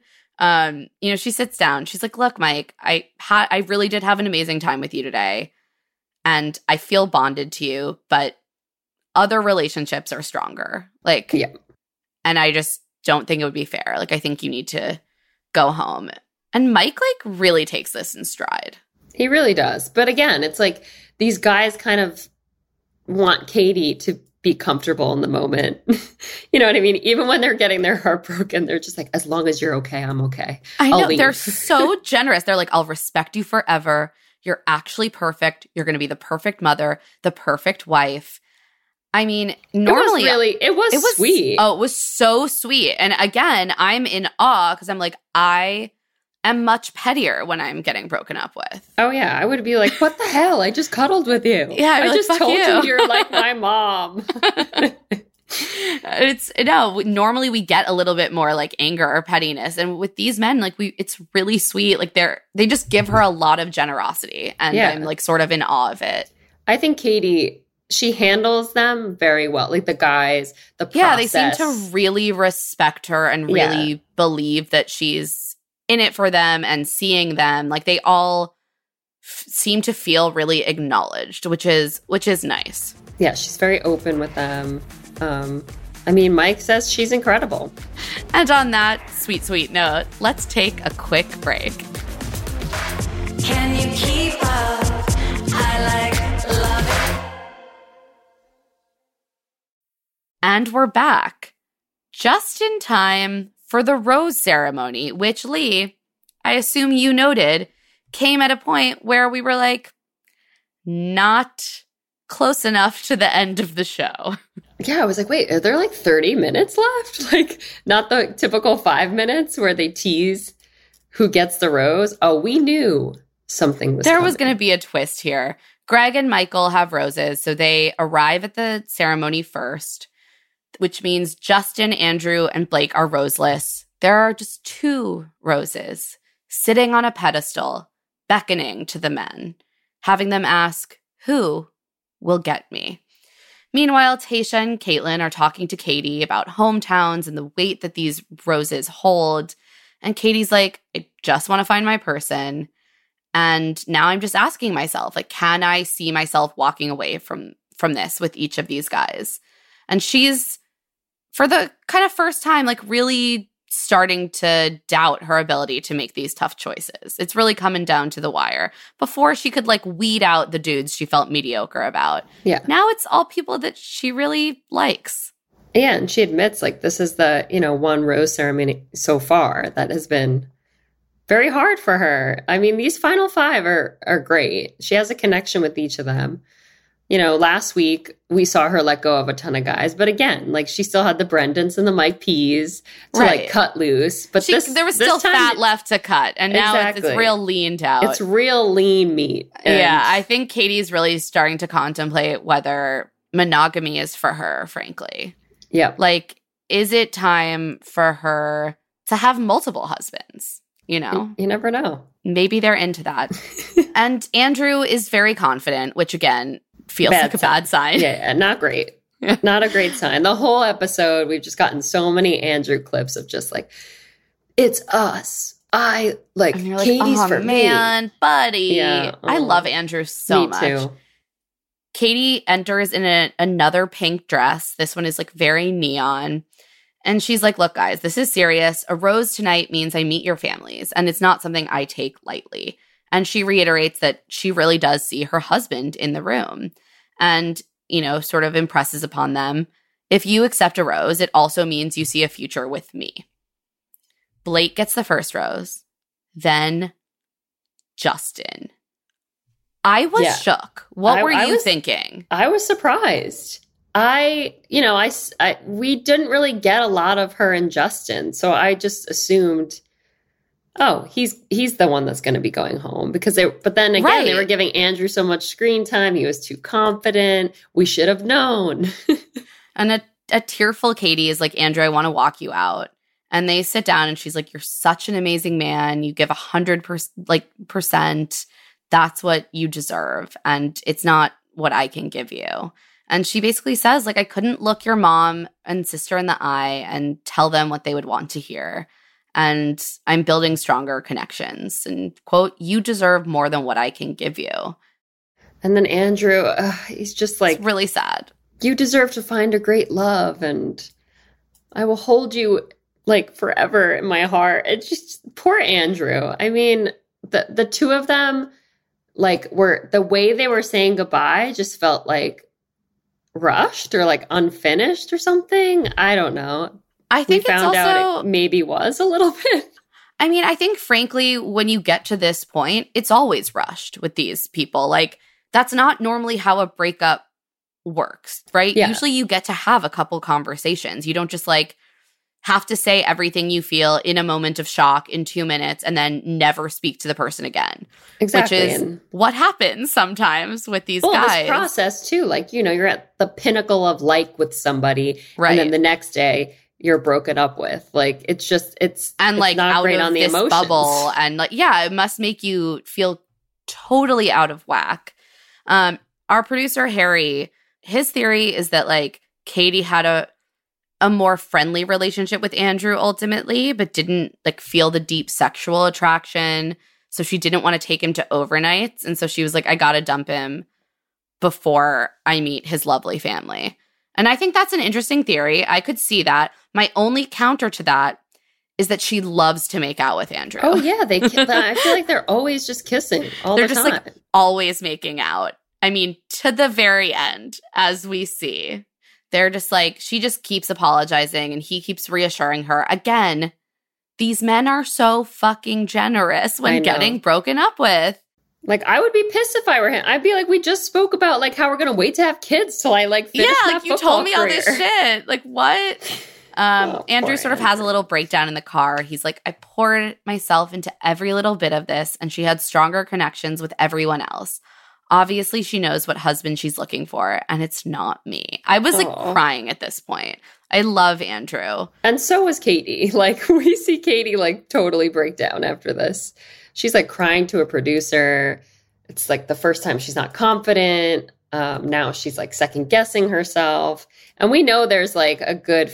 S3: She sits down. She's like, look, Mike, I really did have an amazing time with you today. and I feel bonded to you, but other relationships are stronger. Like,
S4: Yeah.
S3: and I just don't think it would be fair. Like, I think you need to go home. And Mike, like, really takes this in stride.
S4: He really does. But again, it's like these guys kind of want Katie to be comfortable in the moment. You know what I mean? Even when they're getting their heart broken, they're just like, as long as you're okay, I'm okay.
S3: I know.
S4: I'll leave.
S3: They're so generous. They're like, I'll respect you forever. You're actually perfect. You're going to be the perfect mother, the perfect wife. I mean, normally
S4: it was sweet.
S3: Oh, it was so sweet. And again, I'm in awe because I'm like, I am much pettier when I'm getting broken up with.
S4: Oh yeah, I would be like, what the hell? I just cuddled with you.
S3: Yeah,
S4: I
S3: like,
S4: just
S3: fuck
S4: told
S3: you.
S4: you you're like my mom.
S3: Normally we get a little bit more like anger or pettiness, and with these men, like it's really sweet. Like they just give her a lot of generosity, and
S4: Yeah.
S3: I'm like sort of in awe of it.
S4: I think Katie, she handles them very well. Like the guys, the process.
S3: Yeah, they seem to really respect her and really believe that she's in it for them and seeing them. Like they all seem to feel really acknowledged, which is nice.
S4: Yeah, she's very open with them. I mean, Mike says she's incredible.
S3: And on that sweet, sweet note, let's take a quick break.
S1: Can you keep up? I love it.
S3: And we're back, just in time for the rose ceremony, which, Lee, I assume you noted, came at a point where we were like, not close enough to the end of the show.
S4: Yeah, I was like, wait, are there like 30 minutes left? Like, not the typical 5 minutes where they tease who gets the rose. Oh, we knew something was
S3: There
S4: coming.
S3: was going to be a twist here. Greg and Michael have roses, so they arrive at the ceremony first, which means Justin, Andrew, and Blake are roseless. There are just 2 roses sitting on a pedestal, beckoning to the men, having them ask, who will get me? Meanwhile, Tayshia and Caitlin are talking to Katie about hometowns and the weight that these roses hold. And Katie's like, I just want to find my person. And now I'm just asking myself, like, can I see myself walking away from this with each of these guys? And she's, for the kind of first time, like really starting to doubt her ability to make these tough choices. It's really coming down to the wire. Before, she could like weed out the dudes she felt mediocre about.
S4: Yeah.
S3: Now it's all people that she really likes.
S4: Yeah, and she admits like this is the, one rose ceremony so far that has been very hard for her. I mean, these final 5 are great. She has a connection with each of them. Last week we saw her let go of a ton of guys, but again, like she still had the Brendans and the Mike P's to like cut loose. But
S3: there was still fat left to cut, and now it's real leaned out.
S4: It's real lean meat.
S3: Yeah, I think Katie's really starting to contemplate whether monogamy is for her, frankly.
S4: Yeah.
S3: Like, is it time for her to have multiple husbands? You
S4: never know.
S3: Maybe they're into that. And Andrew is very confident, which again feels like a bad sign.
S4: Yeah, not great. Not a great sign. The whole episode, we've just gotten so many Andrew clips of just like, it's us. I like Katie's
S3: oh,
S4: for
S3: man,
S4: me.
S3: buddy.
S4: Yeah.
S3: I love Andrew so much.
S4: Too.
S3: Katie enters in another pink dress. This one is like very neon. And she's like, look, guys, this is serious. A rose tonight means I meet your families, and it's not something I take lightly. And she reiterates that she really does see her husband in the room and, sort of impresses upon them. If you accept a rose, it also means you see a future with me. Blake gets the first rose. Then Justin. I was shook. What were you thinking?
S4: I was surprised. We didn't really get a lot of her and Justin, so I just assumed, oh, he's the one that's going to be going home but then again, they were giving Andrew so much screen time. He was too confident. We should have known.
S3: And a tearful Katie is like, Andrew, I want to walk you out. And they sit down and she's like, you're such an amazing man. You give 100%. That's what you deserve. And it's not what I can give you. And she basically says, like, I couldn't look your mom and sister in the eye and tell them what they would want to hear. And I'm building stronger connections. And, quote, you deserve more than what I can give you.
S4: And then Andrew, he's just like,
S3: It's really sad.
S4: you deserve to find a great love, and I will hold you like forever in my heart. It's just poor Andrew. I mean, the two of them, like, were the way they were saying goodbye just felt like rushed or like unfinished or something. I don't know.
S3: I think
S4: we found
S3: it's also,
S4: out it maybe was a little bit.
S3: I mean, I think frankly, when you get to this point, it's always rushed with these people. Like, that's not normally how a breakup works, right?
S4: Yeah.
S3: Usually you get to have a couple conversations. You don't just like have to say everything you feel in a moment of shock in 2 minutes and then never speak to the person again.
S4: Exactly.
S3: Which is what happens sometimes with these guys.
S4: This process too, like, you know, you're at the pinnacle of like with somebody,
S3: Right.
S4: and then the next day you're broken up with. Like, it's just, it's
S3: like
S4: not
S3: out
S4: great
S3: of
S4: on the
S3: this
S4: emotions.
S3: bubble, and like, yeah, it must make you feel totally out of whack. Our producer Harry, his theory is that like Katie had a more friendly relationship with Andrew ultimately, but didn't like feel the deep sexual attraction. So she didn't want to take him to overnights. And so she was like, I gotta dump him before I meet his lovely family. And I think that's an interesting theory. I could see that. My only counter to that is that she loves to make out with Andrew.
S4: Oh yeah, I feel like they're always just kissing all
S3: They're
S4: the
S3: just
S4: time.
S3: like always making out. I mean, to the very end, as we see. They're just like, she just keeps apologizing and he keeps reassuring her. Again, these men are so fucking generous
S4: I
S3: when
S4: know.
S3: getting broken up with.
S4: Like, I would be pissed if I were him. I'd be like, we just spoke about like how we're gonna wait to have kids till I like finish
S3: Yeah,
S4: that
S3: like you
S4: football
S3: told me all this
S4: career.
S3: shit. Like, what? Andrew
S4: poor
S3: sort of has a little breakdown in the car. He's like, I poured myself into every little bit of this, and she had stronger connections with everyone else. Obviously, she knows what husband she's looking for, and it's not me. I was like crying at this point. I love Andrew.
S4: And so was Katie. Like, we see Katie like totally break down after this. She's like crying to a producer. It's like the first time she's not confident. Now she's like second guessing herself. And we know there's like a good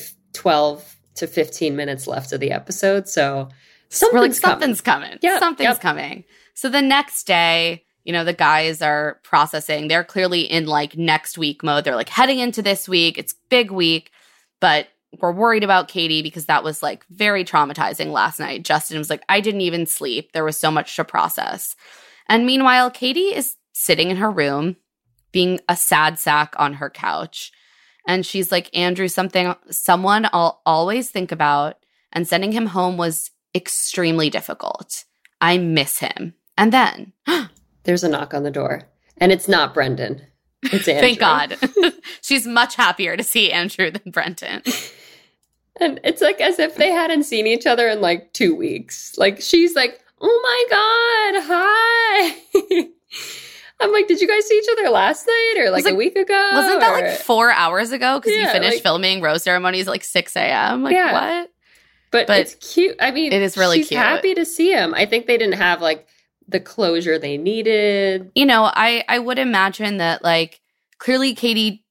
S4: 12 to 15 minutes left of the episode. So something's
S3: coming.
S4: Yep,
S3: Something's coming. So the next day, you know, the guys are processing. They're clearly in like next week mode. They're like heading into this week. It's big week, but we're worried about Katie because that was like very traumatizing last night. Justin was like, I didn't even sleep. There was so much to process. And meanwhile, Katie is sitting in her room being a sad sack on her couch. And she's like, Andrew, someone I'll always think about, and sending him home was extremely difficult. I miss him. And then
S4: There's a knock on the door. And it's not Brendan. It's Andrew.
S3: thank God. She's much happier to see Andrew than Brendan.
S4: And it's like as if they hadn't seen each other in like 2 weeks. Like, she's like, oh my God, hi. I'm like, did you guys see each other last night or like a week ago?
S3: Wasn't that like 4 hours ago? Because you
S4: Yeah,
S3: finished
S4: like-
S3: filming rose ceremonies at like 6 a.m. Like,
S4: Yeah.
S3: what?
S4: But it's cute. I mean,
S3: it is really
S4: she's
S3: cute.
S4: happy to see him. I think they didn't have like the closure they needed.
S3: You know, I would imagine that like clearly Katie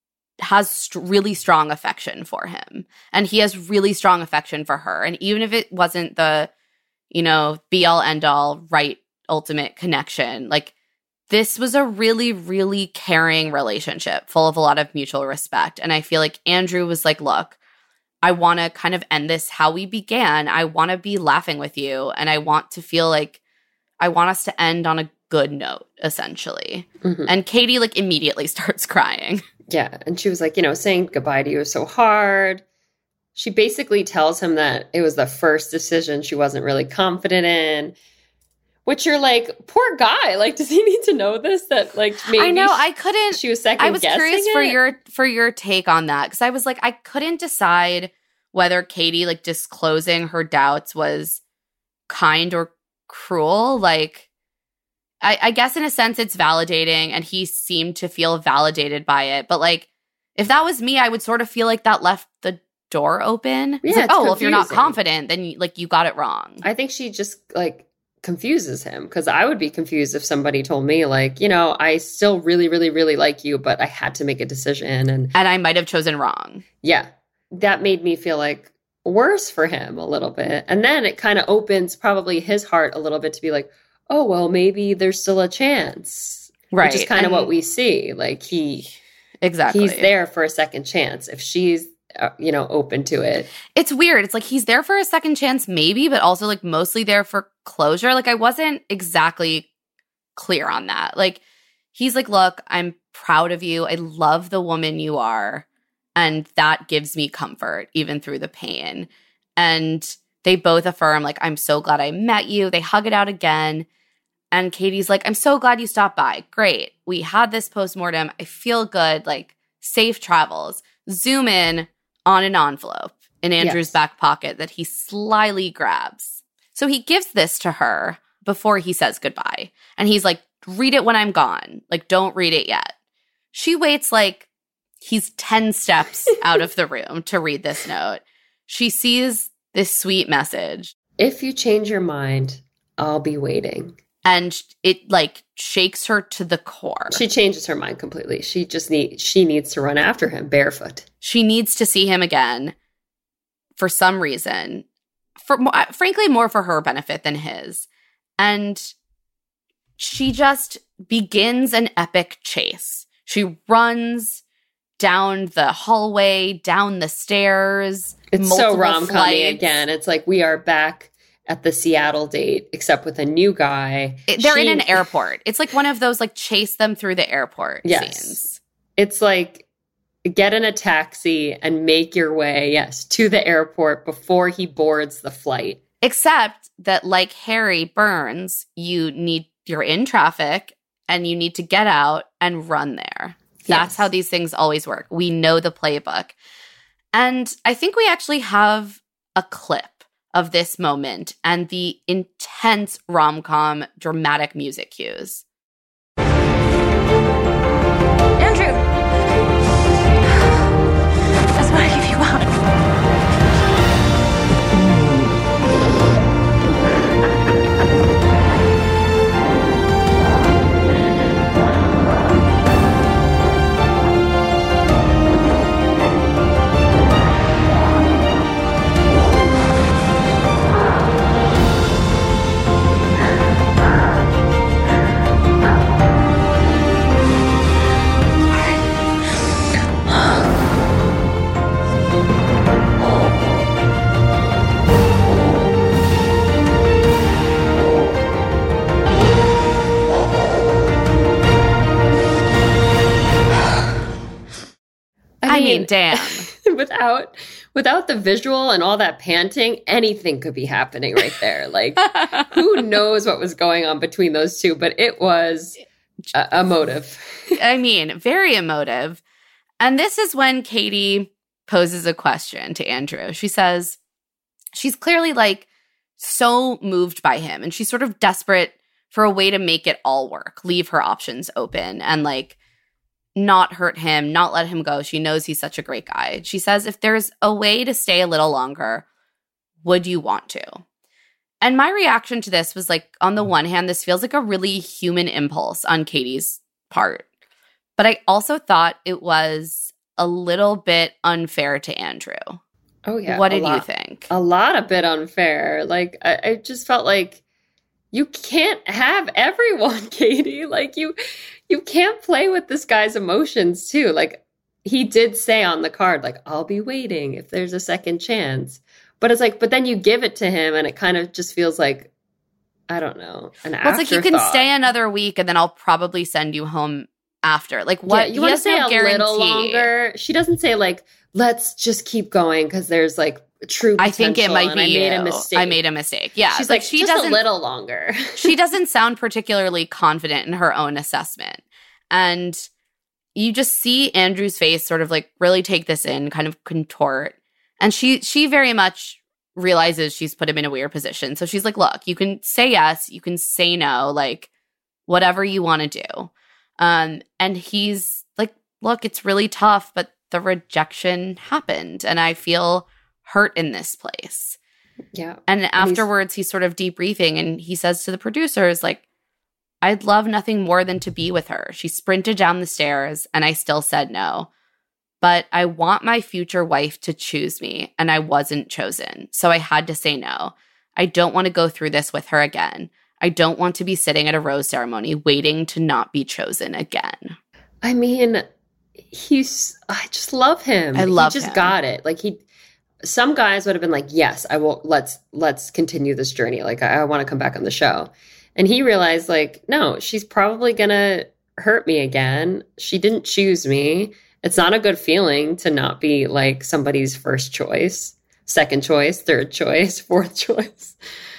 S3: has really strong affection for him, and he has really strong affection for her. And even if it wasn't the, you know, be all end all right ultimate connection, like this was a really, really caring relationship full of a lot of mutual respect. And I feel like Andrew was like, look, I want to kind of end this how we began. I want to be laughing with you, and I want to feel like I want us to end on a good note, essentially.
S4: Mhm.
S3: And Katie like immediately starts crying.
S4: Yeah. And she was like, you know, saying goodbye to you is so hard. She basically tells him that it was the first decision she wasn't really confident in, which you're like, poor guy. Like, does he need to know this? That like maybe
S3: I know, I couldn't.
S4: she was second
S3: I was
S4: guessing
S3: curious
S4: it?
S3: for your take on that, because I was like, I couldn't decide whether Katie like disclosing her doubts was kind or cruel. Like, I guess in a sense it's validating, and he seemed to feel validated by it. But like, if that was me, I would sort of feel like that left the door open. It's
S4: Yeah,
S3: like,
S4: it's
S3: oh, well, if you're not
S4: confusing.
S3: confident, then you got it wrong.
S4: I think she just like confuses him, because I would be confused if somebody told me like, you know, I still really, really, really like you, but I had to make a decision. And
S3: I might have chosen wrong.
S4: yeah, that made me feel like worse for him a little bit. And then it kind of opens probably his heart a little bit to be like, oh, well, maybe there's still a chance.
S3: Right.
S4: Which is kind of what we see. Like
S3: Exactly.
S4: he's there for a second chance if she's, open to it.
S3: It's weird. It's like he's there for a second chance, maybe, but also like mostly there for closure. Like I wasn't exactly clear on that. Like he's like, look, I'm proud of you. I love the woman you are. And that gives me comfort even through the pain. And they both affirm, like, I'm so glad I met you. They hug it out again. And Katie's like, I'm so glad you stopped by. Great. We had this postmortem. I feel good. Like, safe travels. Zoom in on an envelope in Andrew's back pocket that he slyly grabs. So he gives this to her before he says goodbye. And he's like, read it when I'm gone. Like, don't read it yet. She waits like he's 10 steps out of the room to read this note. She sees this sweet message.
S4: If you change your mind, I'll be waiting.
S3: And it like shakes her to the core.
S4: She changes her mind completely. She needs to run after him barefoot.
S3: She needs to see him again for some reason. Frankly, more for her benefit than his. And she just begins an epic chase. She runs down the hallway, down the stairs.
S4: It's so rom-com-y again. It's like we are back at the Seattle date, except with a new guy.
S3: They're in an airport. It's like one of those like chase them through the airport scenes.
S4: It's like get in a taxi and make your way, to the airport before he boards the flight.
S3: Except that like Harry Burns, you're in traffic and you need to get out and run there. That's how these things always work. We know the playbook. And I think we actually have a clip of this moment and the intense rom-com dramatic music cues.
S1: Andrew! That's what I give you up.
S3: I mean, damn.
S4: Without the visual and all that panting, anything could be happening right there. Like, who knows what was going on between those two, but it was emotive.
S3: I mean, very emotive. And this is when Katie poses a question to Andrew. She says she's clearly like so moved by him and she's sort of desperate for a way to make it all work, leave her options open and like not hurt him, not let him go. She knows he's such a great guy. She says, if there's a way to stay a little longer, would you want to? And my reaction to this was like, on the one hand, this feels like a really human impulse on Katie's part. But I also thought it was a little bit unfair to Andrew.
S4: Oh, yeah.
S3: What did you think?
S4: A bit unfair. Like, I just felt like you can't have everyone, Katie. Like, you can't play with this guy's emotions, too. Like, he did say on the card, like, I'll be waiting if there's a second chance. But it's like, but then you give it to him and it kind of just feels like, I don't know, an afterthought.
S3: Well, it's like, you can stay another week and then I'll probably send you home after. Like, what?
S4: Yeah, you want to stay a little longer. She doesn't say, like, let's just keep going because there's, like, true potential.
S3: I think it might be
S4: I made a mistake.
S3: I made a mistake. Yeah.
S4: She's like, she just doesn't, a little longer.
S3: She doesn't sound particularly confident in her own assessment. And you just see Andrew's face sort of like really take this in, kind of contort. And she very much realizes she's put him in a weird position. So she's like, look, you can say yes, you can say no, like whatever you want to do. And he's like, look, it's really tough, but the rejection happened. And I feel hurt in this place.
S4: Yeah.
S3: And afterwards, he's sort of debriefing and he says to the producers, like, I'd love nothing more than to be with her. She sprinted down the stairs and I still said no. But I want my future wife to choose me and I wasn't chosen. So I had to say no. I don't want to go through this with her again. I don't want to be sitting at a rose ceremony waiting to not be chosen again.
S4: I mean, I just love him.
S3: I love him.
S4: He just got it. Like some guys would have been like, yes, I will. Let's continue this journey. Like, I want to come back on the show. And he realized, like, no, she's probably going to hurt me again. She didn't choose me. It's not a good feeling to not be like somebody's first choice, second choice, third choice, fourth choice.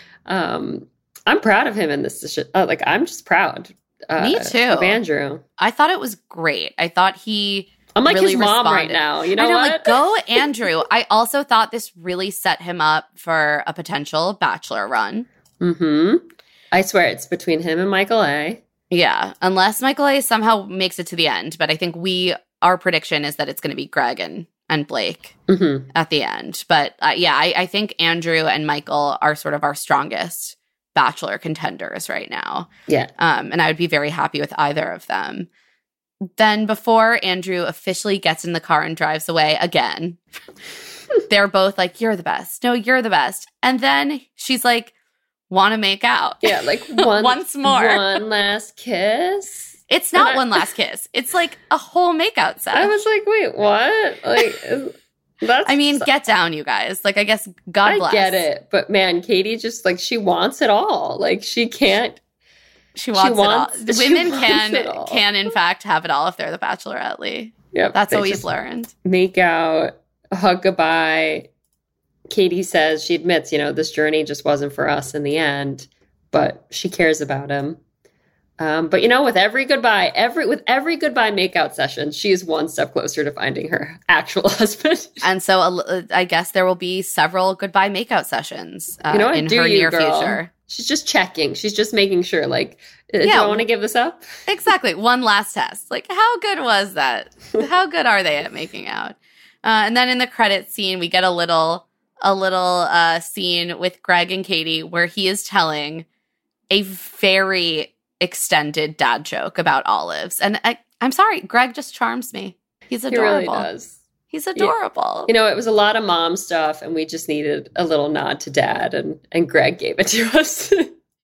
S4: I'm proud of him in this. I'm just proud.
S3: Me too.
S4: Of Andrew.
S3: I thought it was great. I thought
S4: I'm like
S3: really
S4: his mom
S3: responded.
S4: right now. You know
S3: I know,
S4: what?
S3: like, go Andrew. I also thought this really set him up for a potential Bachelor run.
S4: Mm-hmm. I swear it's between him and Michael A.
S3: Yeah, unless Michael A somehow makes it to the end. But I think our prediction is that it's going to be Greg and Blake at the end. But I think Andrew and Michael are sort of our strongest Bachelor contenders right now.
S4: Yeah.
S3: And I would be very happy with either of them. Then before Andrew officially gets in the car and drives away again, they're both like, you're the best. No, you're the best. And then she's like, want to make out.
S4: Yeah, like
S3: once more.
S4: One last kiss.
S3: It's not one last kiss. It's like a whole makeout set.
S4: I was like, wait, what? Like, that's.
S3: I mean, get down, you guys. Like, I guess God bless.
S4: I get it, but man, Katie just like she wants it all. Like she can't.
S3: She wants it all. Women
S4: it all.
S3: can in fact have it all if they're the Bachelorette, Lee.
S4: Yep,
S3: that's what we've learned.
S4: Make out, hug goodbye. Katie says she admits, this journey just wasn't for us in the end, but she cares about him. But with every goodbye makeout session, she is one step closer to finding her actual husband.
S3: And so I guess there will be several goodbye makeout sessions in her near future.
S4: She's just checking. She's just making sure, like, do I want to give this up?
S3: Exactly. One last test. Like, how good was that? How good are they at making out? And then in the credits scene, we get a little scene with Greg and Katie where he is telling a very extended dad joke about olives. And I'm sorry, Greg just charms me. He's adorable.
S4: He really does.
S3: He's adorable.
S4: Yeah. It was a lot of mom stuff, and we just needed a little nod to dad, and Greg gave it to us.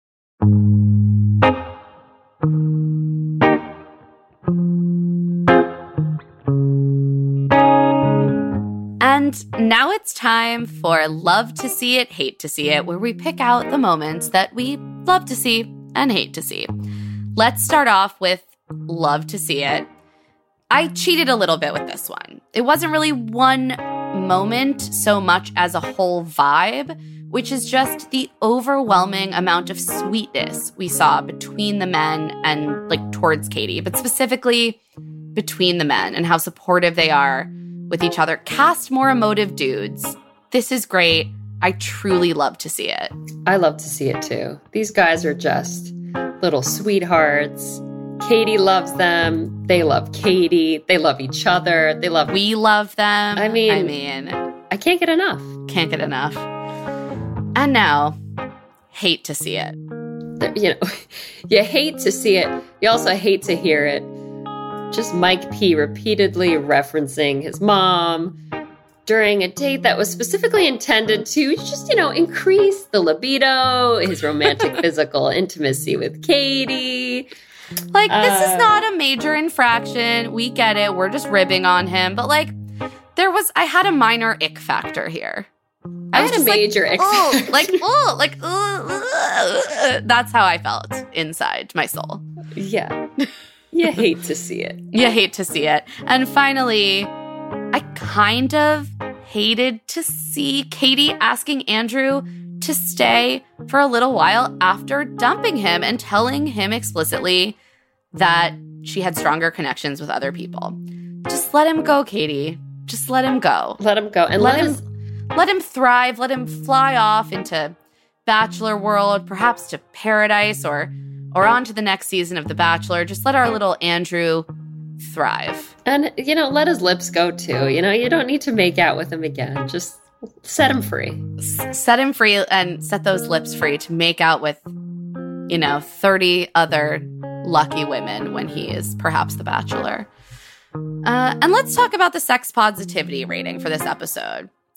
S3: And now it's time for Love to See It, Hate to See It, where we pick out the moments that we love to see and hate to see. Let's start off with Love to See It. I cheated a little bit with this one. It wasn't really one moment so much as a whole vibe, which is just the overwhelming amount of sweetness we saw between the men and like towards Katie, but specifically between the men and how supportive they are with each other. Cast more emotive dudes. This is great. I truly love to see it.
S4: I love to see it too. These guys are just little sweethearts. Katie loves them. They love Katie. They love each other.
S3: We love them.
S4: I mean, I can't get enough.
S3: Can't get enough. And now, hate to see it.
S4: You hate to see it. You also hate to hear it. Just Mike P repeatedly referencing his mom during a date that was specifically intended to just, increase the libido, his romantic physical intimacy with Katie.
S3: Like, this is not a major infraction. We get it. We're just ribbing on him. But, like, I had a minor ick factor here.
S4: I had a major ick factor.
S3: That's how I felt inside my soul.
S4: Yeah. You hate to see it.
S3: You hate to see it. And finally, I kind of hated to see Katie asking Andrew to stay for a little while after dumping him and telling him explicitly that she had stronger connections with other people. Just let him go, Katie. Just let him go.
S4: Let him go. And
S3: let him thrive. Let him fly off into Bachelor world, perhaps to paradise or on to the next season of The Bachelor. Just let our little Andrew thrive.
S4: And, let his lips go too. You don't need to make out with him again. Just set him free.
S3: Set him free and set those lips free to make out with, 30 other lucky women when he is perhaps the Bachelor. And let's talk about the sex positivity rating for this episode.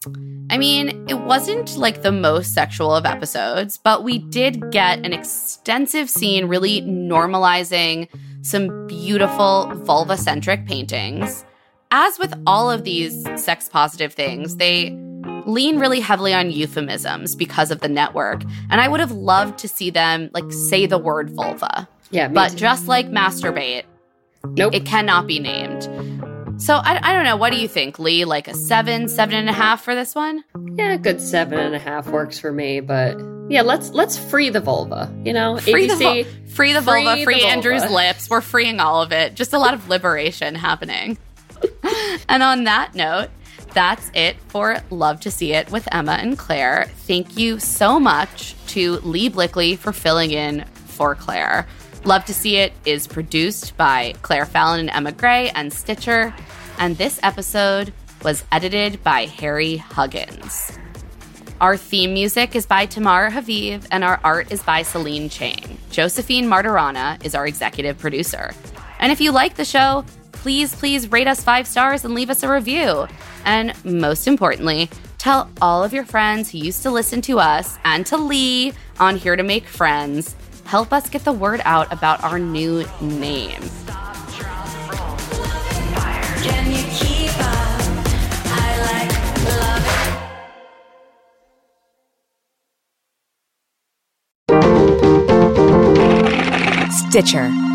S3: I mean, it wasn't like the most sexual of episodes, but we did get an extensive scene really normalizing some beautiful vulva-centric paintings. As with all of these sex-positive things, they lean really heavily on euphemisms because of the network. And I would have loved to see them, like, say the word vulva.
S4: Yeah,
S3: but
S4: too.
S3: just like masturbate,
S4: Nope.
S3: it cannot be named. So I don't know. What do you think, Lee? Like a 7, 7.5 for this one?
S4: Yeah, a good 7.5 works for me, but yeah, let's free the vulva, you know?
S3: Free the
S4: ABC,
S3: vulva, free
S4: the
S3: Andrew's
S4: vulva.
S3: lips. We're freeing all of it. Just a lot of liberation happening. And on that note, that's it for Love to See It with Emma and Claire. Thank you so much to Lee Blickley for filling in for Claire. Love to See It is produced by Claire Fallon and Emma Gray and Stitcher. And this episode was edited by Harry Huggins. Our theme music is by Tamara Haviv, and our art is by Celine Chang. Josephine Martirana is our executive producer. And if you like the show, please rate us 5 stars and leave us a review. And most importantly, tell all of your friends who used to listen to us and to Lee on Here to Make Friends. Help us get the word out about our new name.
S1: Can you keep up? I like love it.
S6: Stitcher.